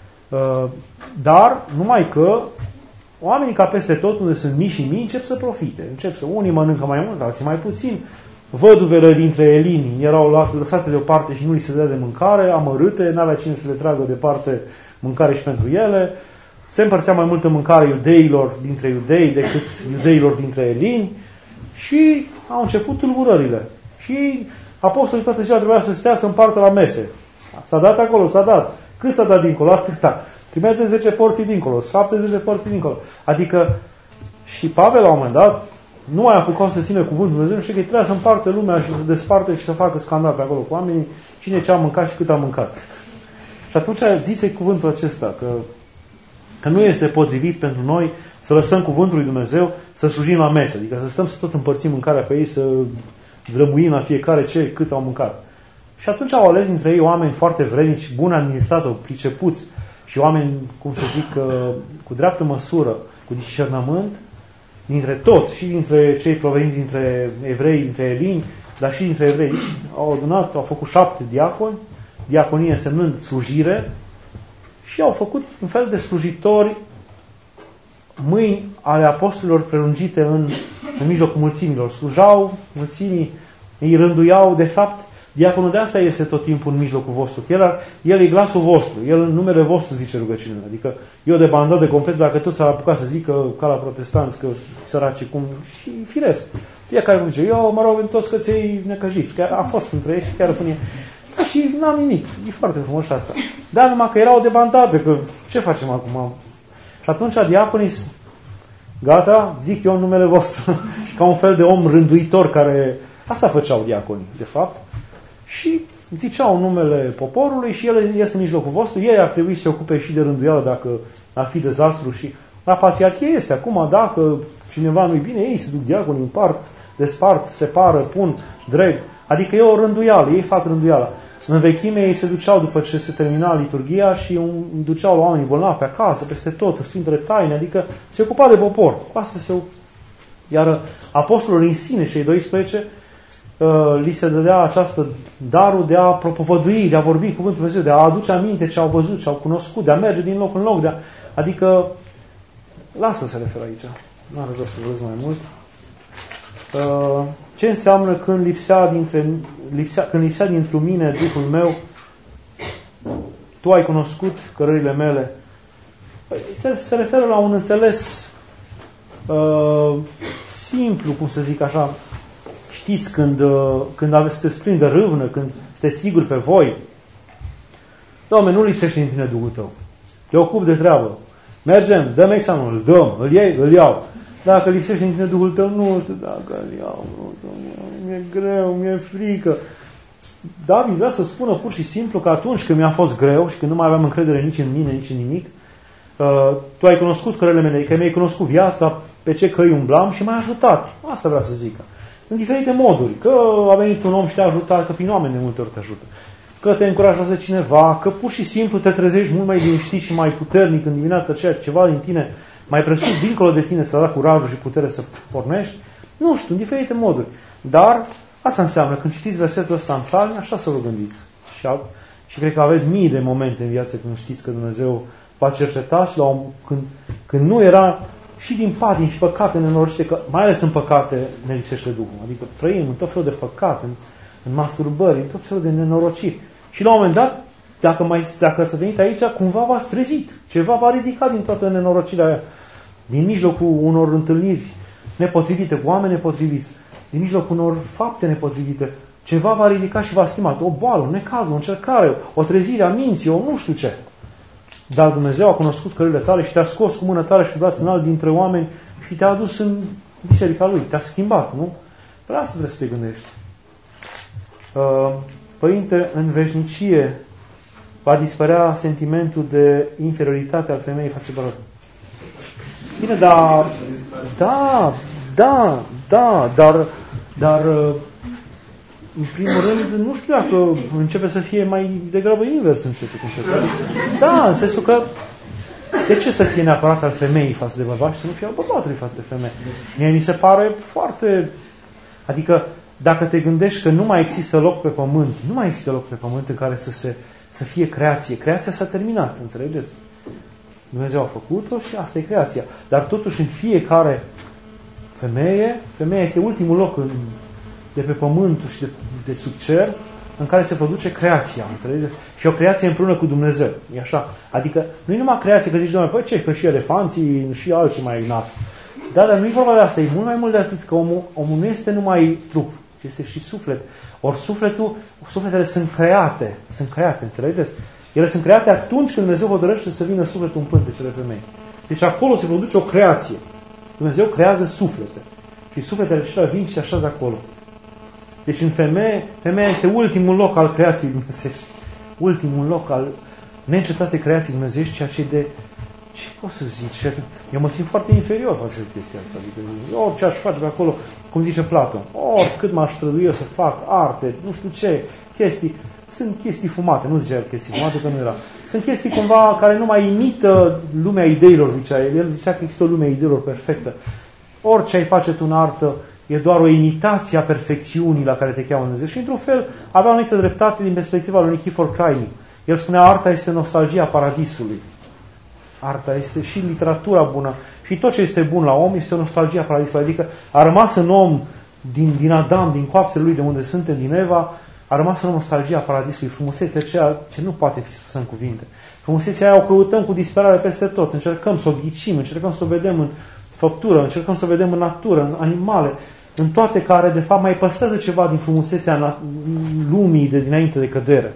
Dar, numai că oamenii ca peste tot, unde sunt mii și mii, încep să profite. Încep să, unii mănâncă mai mult, alții mai puțin. Văduvele dintre elini erau lăsate deoparte și nu li se dea de mâncare, amărâte, n-avea cine să le tragă departe mâncare și pentru ele. Se împărțea mai multă mâncare iudeilor dintre iudei decât iudeilor dintre elini și au început tulburările. Și apostolii toată ziua trebuia să stea să împartă la mese. S-a dat acolo, s-a dat. Cât s-a dat dincolo? Atâta. Trimite zece porții dincolo, șaptezeci de porții dincolo. Adică și Pavel la un moment dat nu mai apucau să țină cuvântul Lui Dumnezeu și că trebuia să împartă lumea și să desparte și să facă scandal pe acolo cu oamenii, cine ce a mâncat și cât a mâncat. Și atunci zice cuvântul acesta, că, că nu este potrivit pentru noi să lăsăm cuvântul Lui Dumnezeu să slujim la mesă, adică să stăm să tot împărțim mâncarea pe ei, să drămuim la fiecare ce cât au mâncat. Și atunci au ales dintre ei oameni foarte vrednici, buni administratori, pricepuți și oameni, cum să zic, cu dreaptă măsură, cu discernământ, dintre toți, și dintre cei proveniți dintre evrei, dintre elini, dar și dintre evrei. Au adunat, au făcut șapte diaconi, diaconie însemnând slujire, și au făcut un fel de slujitori, mâini ale apostolilor prelungite în, în mijlocul mulțimilor. Slujau, mulțimii îi rânduiau, de fapt, diaconul de asta este tot timpul în mijlocul vostru. El, el e glasul vostru, el în numele vostru zice rugăciunile. Adică eu de bandă de complet, dacă toți s-ar apuca să zică ca la protestanți, că săraci cum, și firesc. Fiecare zice, eu mă rog în toți căței necăjiți. Chiar a fost între ei și chiar spune, da, și n-am nimic. E foarte frumos asta. Dar numai că erau de bandată, că ce facem acum? Și atunci diaconii, gata, zic eu în numele vostru. Ca un fel de om rânduitor care, asta făceau diaconii, de fapt. Și ziceau numele poporului și el este în mijlocul vostru. Ei ar trebui să se ocupe și de rânduială dacă ar fi dezastru. Și la patriarhie este. Acum, dacă cineva nu-i bine, ei se duc diaconii, împart, despart, separă, pun, dreg. Adică e o rânduială, ei fac rânduiala. În vechime ei se duceau după ce se termina liturghia și duceau la oamenii bolnavi pe acasă, peste tot, Sfintele Taine, adică se ocupa de popor. Cu asta se ocupa. Iar apostolul în sine, cei doisprezece, li se dădea această darul de a propovădui, de a vorbi cuvântul Dumnezeu, de a aduce aminte ce au văzut, ce au cunoscut, de a merge din loc în loc, de a, adică lasă să se referă aici. Nu are rost să vorbesc mai mult. Ce înseamnă când lipsea dintre lipsea, când lipsea dintr-un mine Duhul meu, tu ai cunoscut cărările mele? Se, se referă la un înțeles uh, simplu, cum să zic așa. Știți, când, când aveți să te prindă râvnă, când sunteți siguri pe voi, Doamne, nu lipsește din tine Duhul tău. Te ocup de treabă. Mergem, dăm examenul, îl dăm, îl iei, îl iau. Dacă lipsește din tine Duhul tău, nu știu dacă îl iau. Mi-e greu, mi-e frică. David vrea să spună pur și simplu că atunci când mi-a fost greu și când nu mai aveam încredere nici în mine, nici în nimic, uh, tu ai cunoscut cărările mele, că mi-ai cunoscut viața, pe ce căi umblam și m-ai ajutat. Asta vrea să zică. În diferite moduri. Că a venit un om și te-a ajutat, că prin oameni de multe ori te ajută. Că te încurajează cineva, că pur și simplu te trezești mult mai liniștit și mai puternic în dimineața aceea, ceva din tine mai presus, dincolo de tine, să da curajul și putere să pornești. Nu știu, în diferite moduri. Dar asta înseamnă, când citiți versetul ăsta în psalmi, așa să vă gândiți. Și, și cred că aveți mii de momente în viață când știți că Dumnezeu v-a cercetat și la un, când, când nu era și din patim și păcate nenorocite, că mai ales în păcate ne lipsește Duhul. Adică trăim în tot felul de păcate, în, în masturbări, în tot felul de nenorociri. Și la un moment dat, dacă, mai, dacă s-a venit aici, cumva v-ați trezit. Ceva v-a ridicat din toată nenorocirea aia. Din mijlocul unor întâlniri nepotrivite, cu oameni nepotriviți, din mijlocul unor fapte nepotrivite, ceva v-a ridicat și v-a schimbat. O boală, un necaz, o încercare, o trezire a minții, o nu știu ce. Dar Dumnezeu a cunoscut căile tale și te-a scos cu mână tare și cu braț înalt dintre oameni și te-a adus în biserica Lui. Te-a schimbat, nu? Pe asta trebuie să te gândești. Părinte, în veșnicie va dispărea sentimentul de inferioritate al femeii față de bărbat. Bine, dar... Da, da, da, dar... Dar... În primul rând, nu știu dacă începe să fie mai degrabă invers începe cu începe. Da, în sensul că de ce să fie neapărat al femeii față de bărbat și să nu fie al bărbatului față de femeie? Mie mi se pare foarte... Adică, dacă te gândești că nu mai există loc pe pământ, nu mai există loc pe pământ în care să, se, să fie creație. Creația s-a terminat, înțelegeți? Dumnezeu a făcut-o și asta e creația. Dar totuși în fiecare femeie, femeia este ultimul loc în, de pe pământul și de, de sub cer în care se produce creația, înțelegeți? Și o creație împreună cu Dumnezeu. E așa. Adică nu e numai creație că zici, Doamne, păi ce, că și elefanții și alții mai nasc. Da, dar nu e vorba de asta, e mult mai mult de atât, că omul, omul nu este numai trup, ci este și suflet. Ori sufletul, sufletele sunt create, sunt create, înțelegeți? Ele sunt create atunci când Dumnezeu hotărăște să vină sufletul în pântecele femeii. Deci acolo se produce o creație. Dumnezeu creează suflete. Și sufletele acelea vin și se așează acolo. Deci în femeie, femeia este ultimul loc al creației dumnezeiești. Ultimul loc al neîncetate creației dumnezeiești, ceea ce de... Ce pot să zic? Eu mă simt foarte inferior față de chestia asta. Adică orice aș face pe acolo, cum zice Platon, oricât m-aș strădui eu să fac arte, nu știu ce, chestii, sunt chestii fumate, nu zicea chestii fumate, că nu era. Sunt chestii cumva care nu mai imită lumea ideilor, zicea el. El zicea că există o lume a ideilor perfectă. Orice ai face tu în artă, e doar o imitație a perfecțiunii la care te cheamă Dumnezeu. Și într-un fel avea o anumită dreptate din perspectiva lui Nichifor Crainic. El spunea, arta este nostalgia paradisului. Arta este și literatura bună. Și tot ce este bun la om este o nostalgie a paradisului. Adică a rămas în om, din, din Adam, din coapsele lui de unde suntem, din Eva, a rămas în nostalgia paradisului. Frumusețea aceea ce nu poate fi spusă în cuvinte. Frumusețea aia o căutăm cu disperare peste tot. Încercăm să o ghicim, încercăm să o vedem în făptură, încercăm să o vedem în natură, în animale, în toate care de fapt mai păstrează ceva din frumusețea lumii de dinainte de cădere.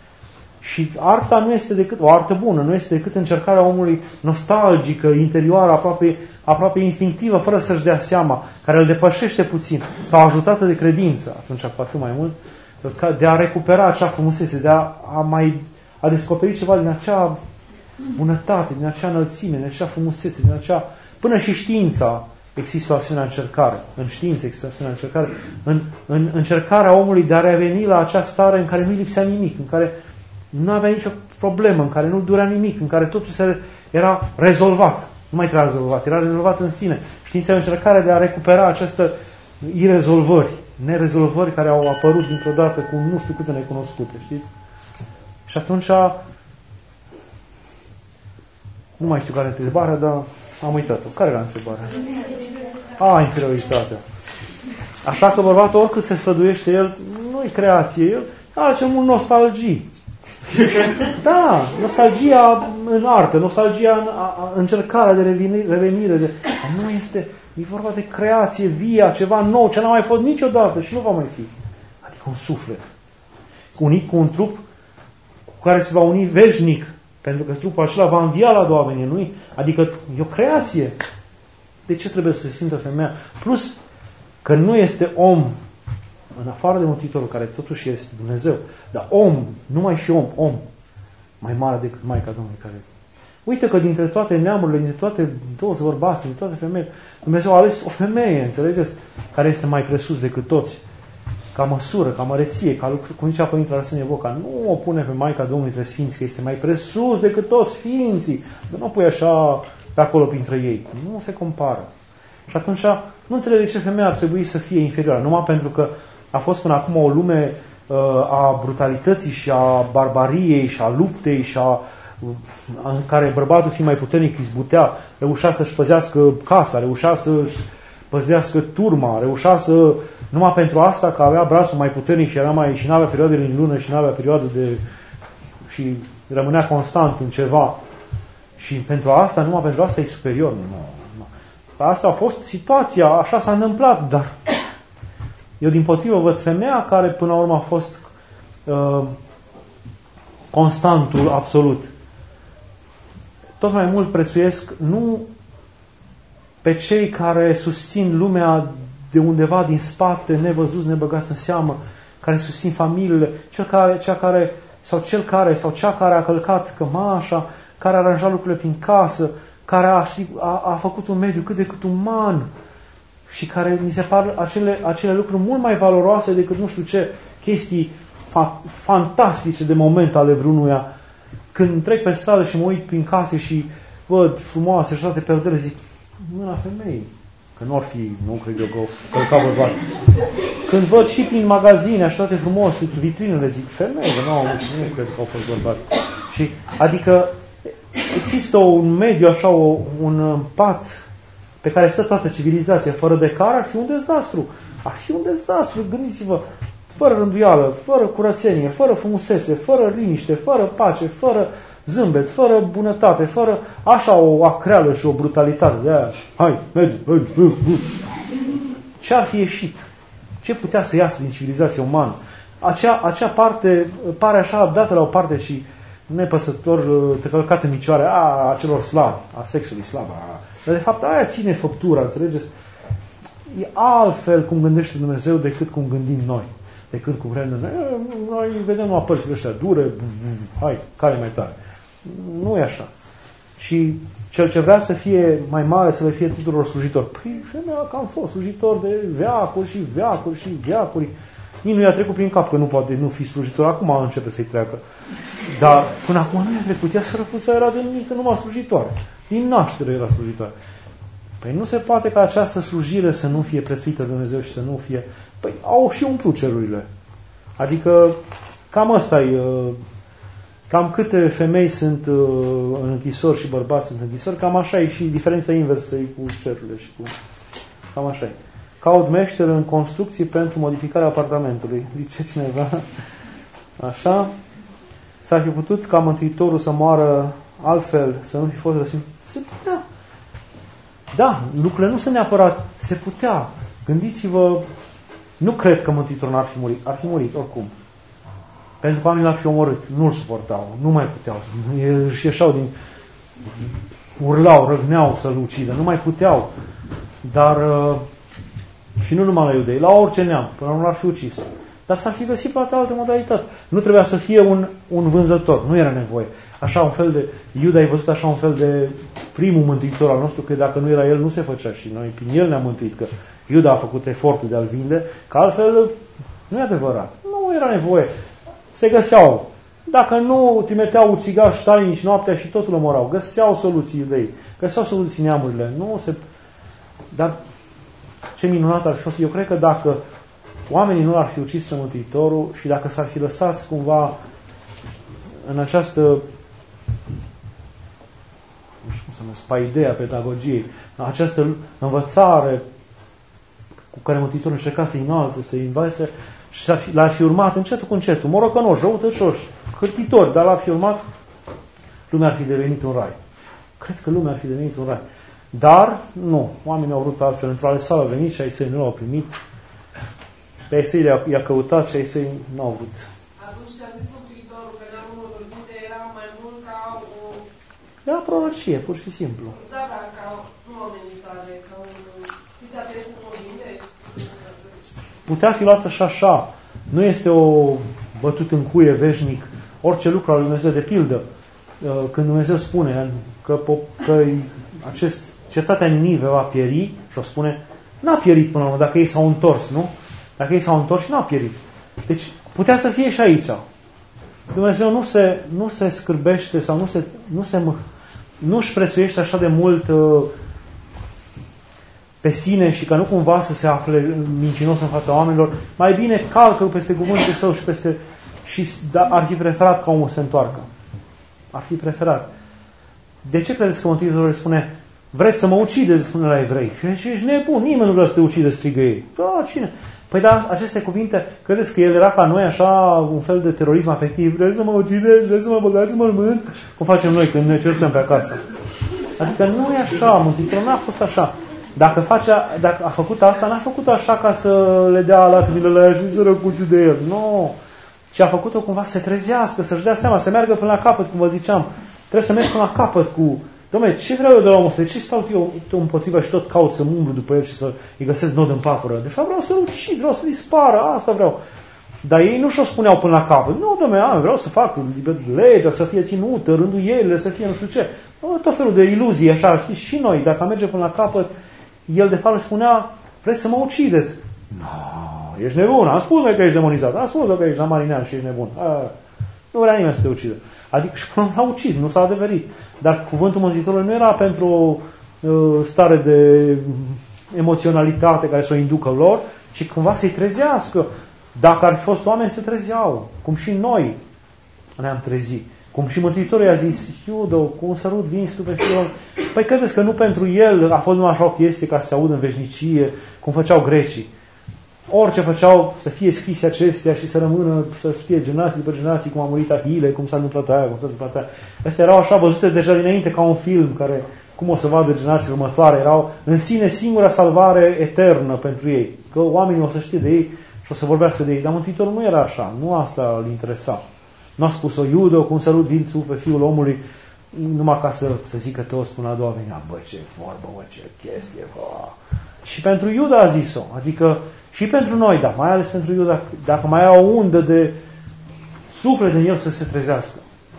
Și arta nu este decât, o artă bună, nu este decât încercarea omului nostalgică, interioară, aproape, aproape instinctivă, fără să-și dea seama, care îl depășește puțin, sau ajutată de credință, atunci cu atât mai mult, de a recupera acea frumusețe, de a, a mai a descoperi ceva din acea bunătate, din acea înălțime, din acea frumusețe, din acea... Până și știința există o asemenea încercare. În știință există o asemenea încercare. În, în încercarea omului de a reveni la acea stare în care nu lipsea nimic, în care nu avea nicio problemă, în care nu durea nimic, în care totul se era rezolvat. Nu mai trebuia rezolvat, era rezolvat în sine. Știința e o încercare de a recupera această irezolvări, nerezolvări care au apărut dintr-o dată cu nu știu câte necunoscute, știți? Și atunci nu mai știu care e întrebarea, dar am uitat-o. Care era întrebarea? A, inferioritatea. Așa că bărbatul, oricât se străduiește el, nu-i creație, el are cel mult nostalgii. Da, nostalgia în artă, nostalgia în a, a, încercarea de revenire, revenire de, nu este, e vorba de creație, via, ceva nou, ce n-a mai fost niciodată și nu va mai fi. Adică un suflet. Unit cu un trup cu care se va uni veșnic. Pentru că trupul acela va învia la a doua venire, nu? Adică e o creație. De ce trebuie să se simtă femeia? Plus că nu este om, în afară de Mântuitorul, care totuși este Dumnezeu, dar om, numai și om, om, mai mare decât Maica Domnului care... Uite că dintre toate neamurile, dintre toate două bărbați, dintre toate femeile, Dumnezeu a ales o femeie, înțelegeți? Care este mai presus decât toți. Ca măsură, ca măreție, ca lucru, cum zicea Părintele Arsenie Boca, nu o pune pe Maica Domnului între Sfinți, că este mai presus decât toți Sfinții. Nu o pui așa pe acolo printre ei. Nu se compară. Și atunci nu înțeleg de ce femeia ar trebui să fie inferioară. Numai pentru că a fost până acum o lume uh, a brutalității și a barbariei și a luptei și a, uh, în care bărbatul fiind mai puternic izbutea, reușea să-și păzească casa, reușea să-și păzească turma, reușea să Numai pentru asta, că avea brațul mai puternic și, era mai, și n-avea perioade în lună și n-avea perioade de... și rămânea constant în ceva. Și pentru asta, numai pentru asta e superior. Nu, nu. Asta a fost situația, așa s-a întâmplat, dar eu din potrivă văd femeia care până la urmă a fost uh, constantul absolut. Tot mai mult prețuiesc nu pe cei care susțin lumea de undeva din spate, nevăzuți, nebăgați în seamă, care susțin familiile, cel care, cea care, sau cel care, sau cea care a călcat cămașa, care a aranjat lucrurile prin casă, care a, a, a făcut un mediu cât de cât uman și care mi se par acele, acele lucruri mult mai valoroase decât nu știu ce chestii fa, fantastice de moment ale vreunuia. Când trec pe stradă și mă uit prin case și văd frumoase și toate perdele, zic, mâna femeii. Că nu ar fi, nu cred eu că călca bărbat. Când văd și prin magazine așa toate frumos, vitrinele, zic, femei, că nu, nu cred că au fost bărbat. Și, adică, există un mediu așa, o, un pat pe care stă toată civilizația, fără de care ar fi un dezastru. Ar fi un dezastru, gândiți-vă, fără rânduială, fără curățenie, fără frumusețe, fără liniște, fără pace, fără zâmbet, fără bunătate, fără așa o acreală și o brutalitate. De aia, hai, mergi, mergi, mergi. Ce ar fi ieșit? Ce putea să iasă din civilizația umană? Acea, acea parte pare așa dată la o parte și nepăsător, călcat în picioare a acelor slavi, a sexului slav. A. Dar de fapt aia ține făptura, înțelegeți? E altfel cum gândește Dumnezeu decât cum gândim noi. Decât cum vrem noi. Noi vedem numai părțile ăștia dure, hai, care e mai tare. Nu e așa. Și cel ce vrea să fie mai mare, să le fie tuturor slujitor. Păi, femeia că am fost slujitor de veacuri și veacuri și veacuri. Nici nu i-a trecut prin cap că nu poate nu fi slujitor. Acum începe să-i treacă. Dar până acum nu i-a trecut. Ea sărăcuța era de mică numai slujitoare. Din naștere era slujitoare. Păi nu se poate ca această slujire să nu fie prețuită de Dumnezeu și să nu fie... Păi au și umplut cerurile. Adică cam ăsta e... Cam câte femei sunt în închisori și bărbați sunt în închisori, cam așa e și diferența inversă cu cerurile și cu... Cam așa e. Caut meșter în construcții pentru modificarea apartamentului. Zice cineva. Așa. S-ar fi putut ca Mântuitorul să moară altfel, să nu fi fost răstignit. Se putea. Da, lucrurile nu sunt neapărat. Se putea. Gândiți-vă, nu cred că Mântuitorul n-ar fi murit. Ar fi murit, oricum. Pentru că oamenii l-ar fi omorât. Nu-l suportau. Nu mai puteau. Își ieșau din... Urlau, răgneau să-l ucidă. Nu mai puteau. Dar... Și nu numai la iudei, la orice neam. Până la urmă l-ar fi ucis. Dar s-ar fi găsit poate altă modalitate. Nu trebuia să fie un, un vânzător. Nu era nevoie. Așa un fel de... Iuda ai văzut așa un fel de primul mântuitor al nostru, că dacă nu era el, nu se făcea. Și noi prin el ne-am mântuit, că Iuda a făcut efortul de a-l vinde, că altfel nu e adevărat. Nu era nevoie. Se găseau. Dacă nu trimiteau ucigași tainici noaptea și totul omorau. Găseau soluții iudei. Găseau soluții neamurile. Nu se... Dar ce minunat ar fi fost. Eu cred că dacă oamenii nu l-ar fi ucis pe Mântuitorul și dacă s-ar fi lăsat cumva în această, nu știu cum să numesc, paideea pedagogiei, în această învățare cu care Mântuitorul încerca să-i înalțe, să-i învețe, și l-ar fi urmat încetul cu încetul, morocănoși, răutăcioși, hârtitori, dar l-ar fi urmat, lumea ar fi devenit un rai. Cred că lumea ar fi devenit un rai. Dar, nu, oamenii au vrut altfel. Într-o ale sală au venit și ai săi nu l-au primit. Pe ai săi i-a, i-a căutat și ai săi nu au vrut. Atunci și-a zis Mântuitorul că neamul mădurghite era mai mult ca o... Era prorocie, pur și simplu. Da, da, ca nu o amenințare, ca un... Știți, atenție cu cuvinte? Putea fi luată și așa. Nu este o bătut în cuie veșnic orice lucru al lui Dumnezeu. De pildă, când Dumnezeu spune că, că acest cetatea Ninive va pieri, și o spune, n-a pierit până la urmă, dacă ei s-au întors, nu? Dacă ei s-au întors, n-a pierit. Deci, putea să fie și aici. Dumnezeu nu se, nu se scârbește sau nu se, nu se, nu își prețuiește așa de mult uh, pe sine și că nu cumva să se afle mincinos în fața oamenilor. Mai bine calcă peste cuvântul său și peste... și da, ar fi preferat ca omul să se întoarcă. Ar fi preferat. De ce credeți că Mântuitorul spune, vreți să mă ucideți, spune la evrei? Și ești nebun, nimeni nu vrea să te ucide, strigă ei. Da, cine? Păi da, aceste cuvinte, credeți că el era ca noi așa un fel de terorism afectiv? Vreți să mă ucideți? Vreți să mă băgați în mormânt? Cum facem noi când ne certăm pe acasă? Adică nu e așa, Mântuitorul n-a fost așa. Dacă, facea, dacă a făcut asta, n-a făcut așa ca să le dea lacrimile la ea și sărăcuciu de el. Nu. Și a făcut-o cumva să se trezească, să-și dea seama, să meargă până la capăt, cum vă ziceam. Trebuie să mergi până la capăt cu... Dom'le, ce vreau eu de la omul ăsta? De ce stau eu împotriva și tot caut să mă umblu după el și să îi găsesc nod în papură? De fapt vreau să-l ucid, vreau să dispară, asta vreau. Dar ei nu și-o spuneau până la capăt. Nu, dom'le, vreau să fac legea, să fie ținută, rânduielile, să fie nu știu ce. Tot felul de iluzii, așa, știți, și noi, dacă merge până la capăt, el de fapt le spunea, vreți să mă ucideți? No, ești nebun, am spus că ești demonizat, am spus că ești la marinean și ești nebun. A, nu vrea nimeni să te ucidă. Adică și până l-a ucis, nu s-a adeverit. Dar cuvântul Mântuitorului nu era pentru o uh, stare de emoționalitate care să o inducă lor, ci cumva să-i trezească. Dacă ar fi fost oameni, se trezeau. Cum și noi ne-am trezit. Cum și Mântuitorul i-a zis, Iudo, cu un sărut vinzi tu pe fiul. Păi credeți că nu pentru el a fost numai așa o chestie ca să se audă în veșnicie, cum făceau grecii. Orice făceau să fie scrise acestea și să rămână, să fie generații după generații, cum a murit Ahile, cum s-a întâmplat aia, cum s-a întâmplat aia. Astea erau așa văzute deja dinainte ca un film, care, cum o să vadă generațiile următoare, erau în sine singura salvare eternă pentru ei. Că oamenii o să știe de ei și o să vorbească de ei. Dar Mântuitorul nu era așa, nu asta îl interesa. Nu a spus-o, Iudo, cu un sărut vin tu pe fiul omului, numai ca să, să zică toți până a doua venea, bă, ce vorbă, bă, ce chestie, bă. Și pentru Iuda a zis-o, adică și pentru noi, dar mai ales pentru Iuda, dacă mai au o undă de suflet în el să se trezească.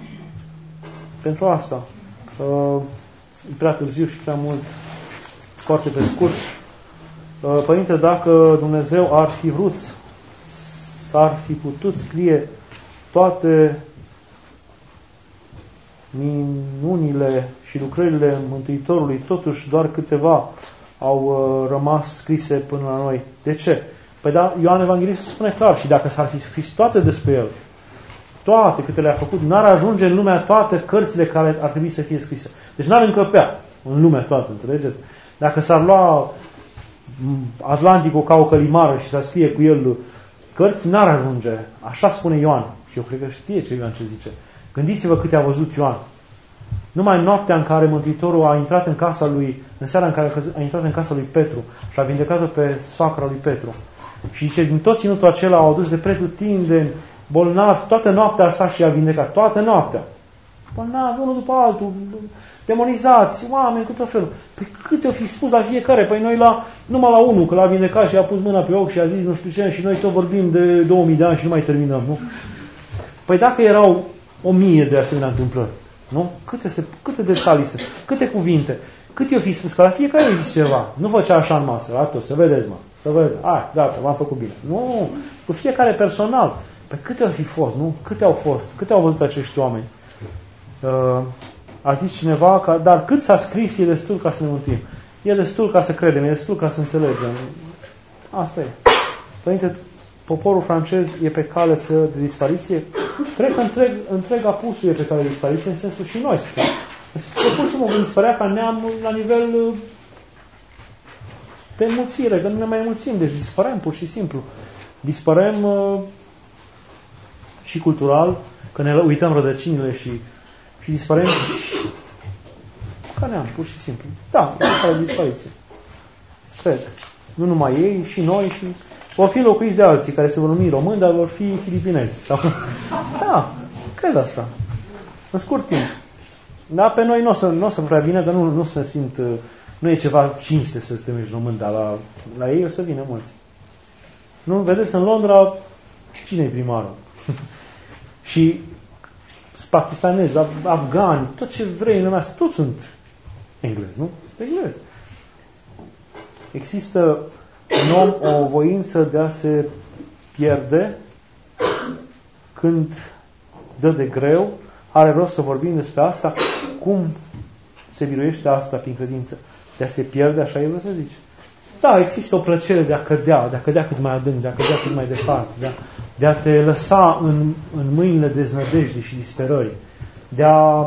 Pentru asta, uh, e prea târziu și prea mult, foarte pe scurt. Uh, Părinte, dacă Dumnezeu ar fi vrut, s-ar fi putut scrie toate minunile și lucrările Mântuitorului, totuși doar câteva au uh, rămas scrise până la noi. De ce? Păi da, Ioan Evanghelistul spune clar, și dacă s-ar fi scris toate despre el, toate câte le-a făcut, n-ar ajunge în lumea toate cărțile care ar trebui să fie scrise. Deci n-ar încăpea în lumea toată, înțelegeți? Dacă s-ar lua Atlanticul ca o călimară și s-ar scrie cu el cărți, n-ar ajunge. Așa spune Ioan. Și eu cred că știe ce Ioan ce zice. Gândiți-vă câte a văzut Ioan. Numai noaptea în care Mântuitorul a intrat în casa lui, în seara în care a intrat în casa lui Petru și a vindecat-o pe soacra lui Petru. Și zice, din tot ținutul acela au adus de pretutindeni, bolnavi, toată noaptea a stat și a vindecat. Toată noaptea. Bolnavi, unul după altul, demonizați, oameni cu tot felul. Păi câte o fi spus la fiecare? Păi noi la, numai la unul, că l-a vindecat și a pus mâna pe ochi și a zis nu știu ce, și noi tot vorbim de două mii de ani și nu mai terminăm, nu? Păi dacă erau o mie de asemenea întâmplări, nu? Câte, se, câte detalii sunt, câte cuvinte, cât i-o fi spus, că la fiecare îi zis ceva. Nu făcea așa în masă, la tot, să vedeți, mă, să vedeți, hai, gata, m-am făcut bine. Nu, cu fiecare personal. Păi câte au fi fost, nu? Câte au fost, câte au văzut acești oameni? Uh, a zis cineva, că, dar cât s-a scris e destul ca să ne mântuim. E destul ca să credem, e destul ca să înțelegem. Asta e. Părinte, poporul francez e pe cale să de dispariție. Cred că întreg, întreg apusul e pe cale de dispariție, în sensul și noi, să știm. Pur și simplu vom dispărea ca neam la nivel de înmulțire, că nu ne mai înmulțim, deci dispărăm pur și simplu. Dispărăm uh, și cultural, că ne uităm rădăcinile și, și dispărăm și ca neam, pur și simplu. Da, e pe cale de dispariție. Cred. Nu numai ei, și noi, și vor fi locuiți de alții care se vor numi români, dar vor fi filipinezi. Sau... Da, cred asta. În scurt timp. Dar pe noi nu o să, n-o să prea vină, că nu, nu se simt, nu e ceva cinste să te mergi român, dar la, la ei o să vină mulți. Nu? Vedeți, în Londra, cine e primarul? Și pakistanezi, afgani, tot ce vrei în lumea asta, toți sunt englezi, nu? Sunt englezi. Există în om o voință de a se pierde când dă de greu. Are rost să vorbim despre asta, cum se biruiește asta prin credință. De a se pierde, așa e, vă să zice. Da, există o plăcere de a cădea, de a cădea cât mai adânc, de a cădea cât mai departe, de a, de a te lăsa în, în mâinile deznădejdii și disperării, de a,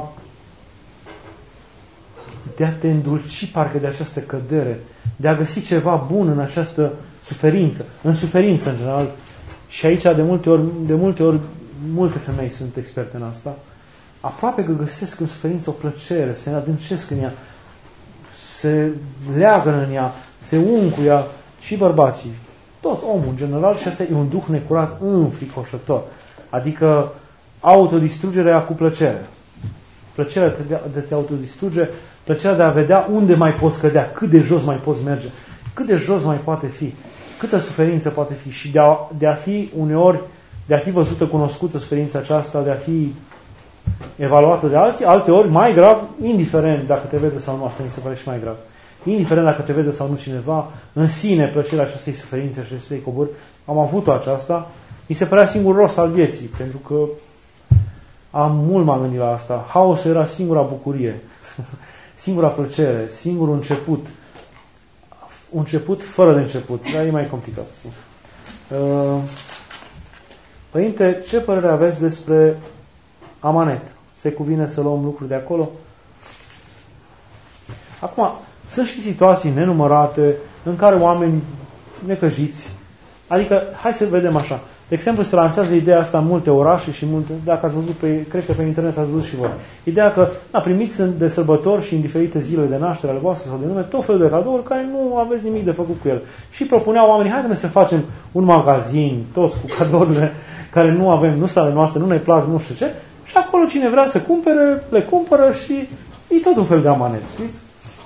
de a te îndulci parcă de această cădere, de a găsi ceva bun în această Suferință. În suferință, în general. Și aici, de multe ori, de multe ori, multe femei sunt experte în asta. Aproape că găsesc în suferință o plăcere, se adâncesc în ea, se leagă în ea, se ung cu ea, și bărbații. Tot omul, în general, și asta e un duh necurat înfricoșător. Adică autodistrugerea cu plăcere. Plăcerea de a te autodistruge, plăcerea de a vedea unde mai poți cădea, cât de jos mai poți merge, cât de jos mai poate fi, câtă suferință poate fi și de a, de a fi uneori, de a fi văzută, cunoscută suferința aceasta, de a fi evaluată de alții, alteori mai grav, indiferent dacă te vede sau nu, asta mi se pare și mai grav. Indiferent dacă te vede sau nu cineva, în sine plăcerea acestei suferințe și acestei cobori, am avut-o aceasta, mi se părea singurul rost al vieții, pentru că am mult m-am gândit la asta. Haosul era singura bucurie, singura plăcere, singurul început. Un început fără de început, dar e mai complicat. Uh, Părinte, ce părere aveți despre amanet? Se cuvine să luăm lucruri de acolo? Acum, sunt și situații nenumărate în care oameni necăjiți, adică, hai să vedem așa, de exemplu, se lansează ideea asta în multe orașe și multe, dacă ați văzut, pe, cred că pe internet ați văzut și voi, ideea că a, primiți de sărbători și în diferite zile de naștere ale voastre sau de nume tot felul de cadouri care nu aveți nimic de făcut cu el. Și propuneau oamenii, haide să facem un magazin, toți cu cadourile care nu avem, nu sunt ale noastre, nu ne plac, nu știu ce, și acolo cine vrea să cumpere, le cumpără și e tot un fel de amanet, știți?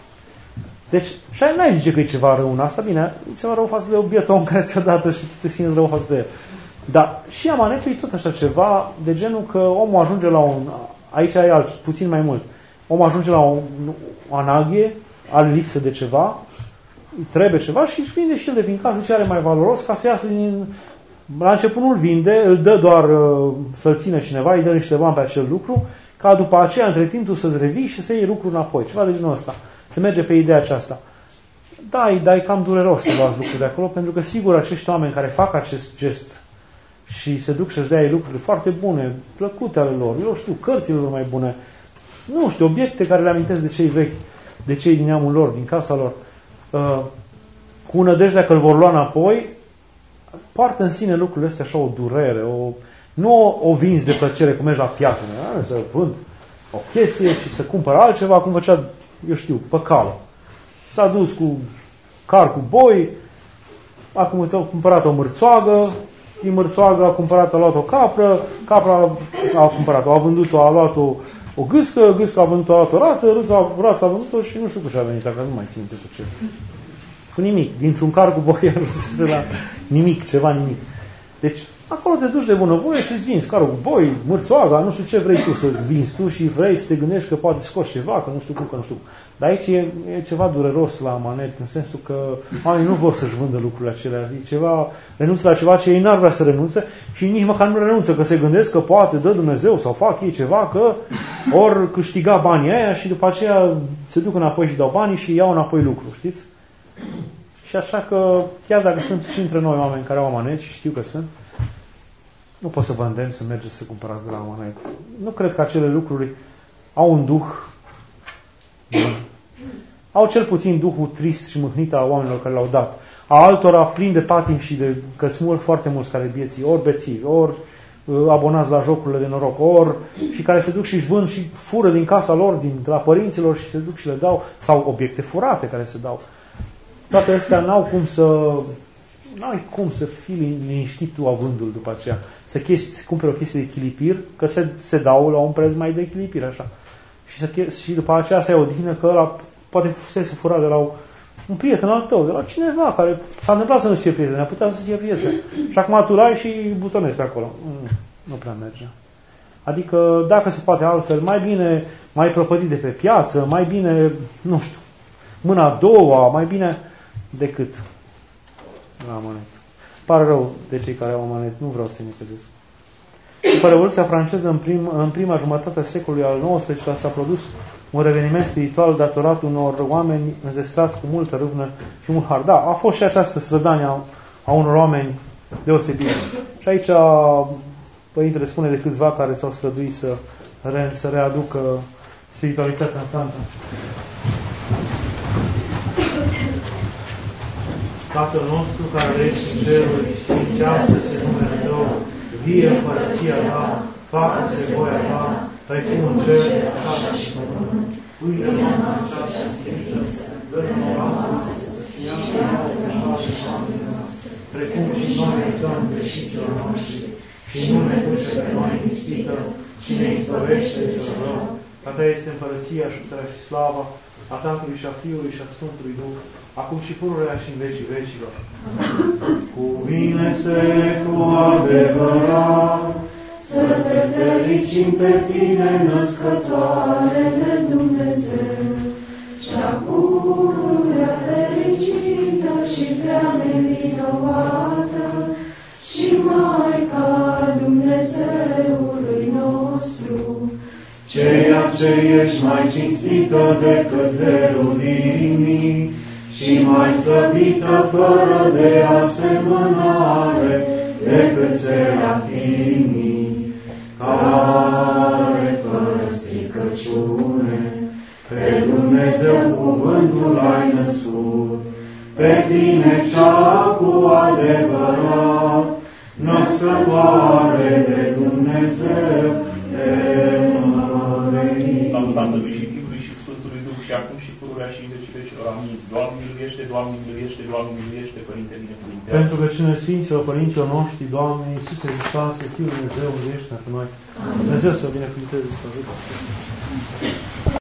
Deci, și n-ai zice că e ceva rău în asta, bine, e ceva rău față de bietul om care ți-a dat-o și tu te simți rău față de el. Dar și amanetul e tot așa ceva de genul că omul ajunge la un, aici e alt, puțin mai mult, omul ajunge la o, o anaghie, are lipsă de ceva, îi trebuie ceva și își vinde și el de prin casă ce are mai valoros ca să iasă din... La început nu-l vinde, îl dă doar uh, să-l țină cineva, îi dă niște bani pe acel lucru, ca după aceea, între timp, tu să-ți revii și să iei lucrul înapoi. Ceva de genul ăsta. Se merge pe ideea aceasta. Da, e, da, e cam dureros să luați lucruri de acolo, pentru că sigur acești oameni care fac acest gest și se duc și-și dea ei lucruri foarte bune, plăcute ale lor, eu știu, cărțile lor mai bune, nu știu, obiecte care le amintesc de cei vechi, de cei din neamul lor, din casa lor, uh, cu nădejdea că îl vor lua înapoi, poartă în sine lucrurile astea așa o durere, o, nu o, o vinzi de plăcere, cum mergi la piață, nu? Să vând o chestie și să cumpără altceva, cum făcea, eu știu, pe cală. S-a dus cu car cu boi, a cumpărat o mârțoagă, din mârțoagă a cumpărat, a luat o capră, capra a cumpărat-o, a vândut-o, a luat-o o gâscă, gâscă a vândut-o, a luat o rață, rața, rața a vândut-o și nu știu cu ce a venit, dacă nu mai țin cu ce. Cu nimic. Dintr-un car cu boi ajunsese la nimic, ceva nimic. Deci, acolo te duci de bunăvoie și îți vinzi carul cu boi, mârțoaga, nu știu ce vrei tu să-ți vinzi tu și vrei să te gândești că poate scoți ceva, că nu știu cum, că nu știu cum. Dar aici e, e ceva dureros la amanet, în sensul că oamenii nu vor să-și vândă lucrurile acelea. E ceva, renunță la ceva ce ei n-ar vrea să renunțe și nici măcar nu renunță, că se gândesc că poate dă Dumnezeu sau fac ei ceva, că ori câștiga banii aia și după aceea se duc înapoi și dau banii și iau înapoi lucru, știți? Și așa că, chiar dacă sunt și între noi oameni care au amanet și știu că sunt, nu pot să vă îndemn să mergeți să cumpărați de la amanet. Nu cred că acele lucruri au un duh. Au cel puțin duhul trist și mâhnit a oamenilor care l-au dat. A altora plin de patim și de că sunt foarte mulți care vieții, ori bețivi, ori abonați la jocurile de noroc, ori și care se duc și își vând și fură din casa lor, din la părinților și se duc și le dau, sau obiecte furate care se dau. Toate astea n-au cum să n-ai cum să fii liniștit tu avândul după aceea. Să chesti, cumperi o chestie de chilipir, că se, se dau la un preț mai de chilipir, așa. Și, să, și după aceea să ai o dihnă că ăla poate fusese furat de la un prieten al tău, de la cineva care s-a întâmplat să nu fie prieten, a putea să fie prieten. Și acum tu l-ai și butonezi pe acolo. Mm, nu prea merge. Adică, dacă se poate altfel, mai bine mai prăpădit de pe piață, mai bine, nu știu, mâna a doua, mai bine decât la amanet. Pare rău de cei care au amanet, nu vreau să-i necăzesc. După Revoluția franceză, în, prim, în prima jumătate a secolului al nouăsprezecelea, s-a produs un reveniment spiritual datorat unor oameni înzestrați cu multă râvnă și mult har. Da, a fost și această strădanie a, a unor oameni deosebiți. Și aici Părintele spune de câțiva care s-au străduit să, re, să readucă spiritualitatea în Franța. Tatăl nostru care ești în ceruri, sfințească-se numele Tău, vie împărăția Ta, facă-se voia Ta, precum în cer, așa și pe pământ. Pâinea noastră cea sfântă, dă-ne astăzi, și iartă-ne nouă greșelile noastre, precum și noi iertăm greșiților noștri, și nu ne duce pe noi în ispită, ci ne izbăvește de cel rău. A Ta este împărăția și puterea și slava, a Tatălui și a Fiului și a Sfântului Duh, acum și pururea și în vecii vecilor. Cuvine-se cu adevărat, să te fericim pe Tine, născătoare de Dumnezeu, și-a pururea fericită și prea nevinovată, și Maica Dumnezeului nostru, ceea ce ești mai cinstită decât verulimii și mai slăvită fără de asemănare decât serafimii, care fără stricăciune pe Dumnezeu cuvântul ai născut, pe Tine cea cu adevărat, născătoare de Dumnezeu, Slavă Tatălui și Fiului și Sfântului Duh și acum și pururea și în vecii vecilor. Amin. Doamne miluiește, Doamne miluiește, Doamne miluiește, Părinte binecuvintează. Pentru că cine Sfinților Părinților noștri, Doamne, Iisuse Hristoase, Fiul Dumnezeu, miluiește-ne pe noi. Dumnezeu să o binecuvânteze, să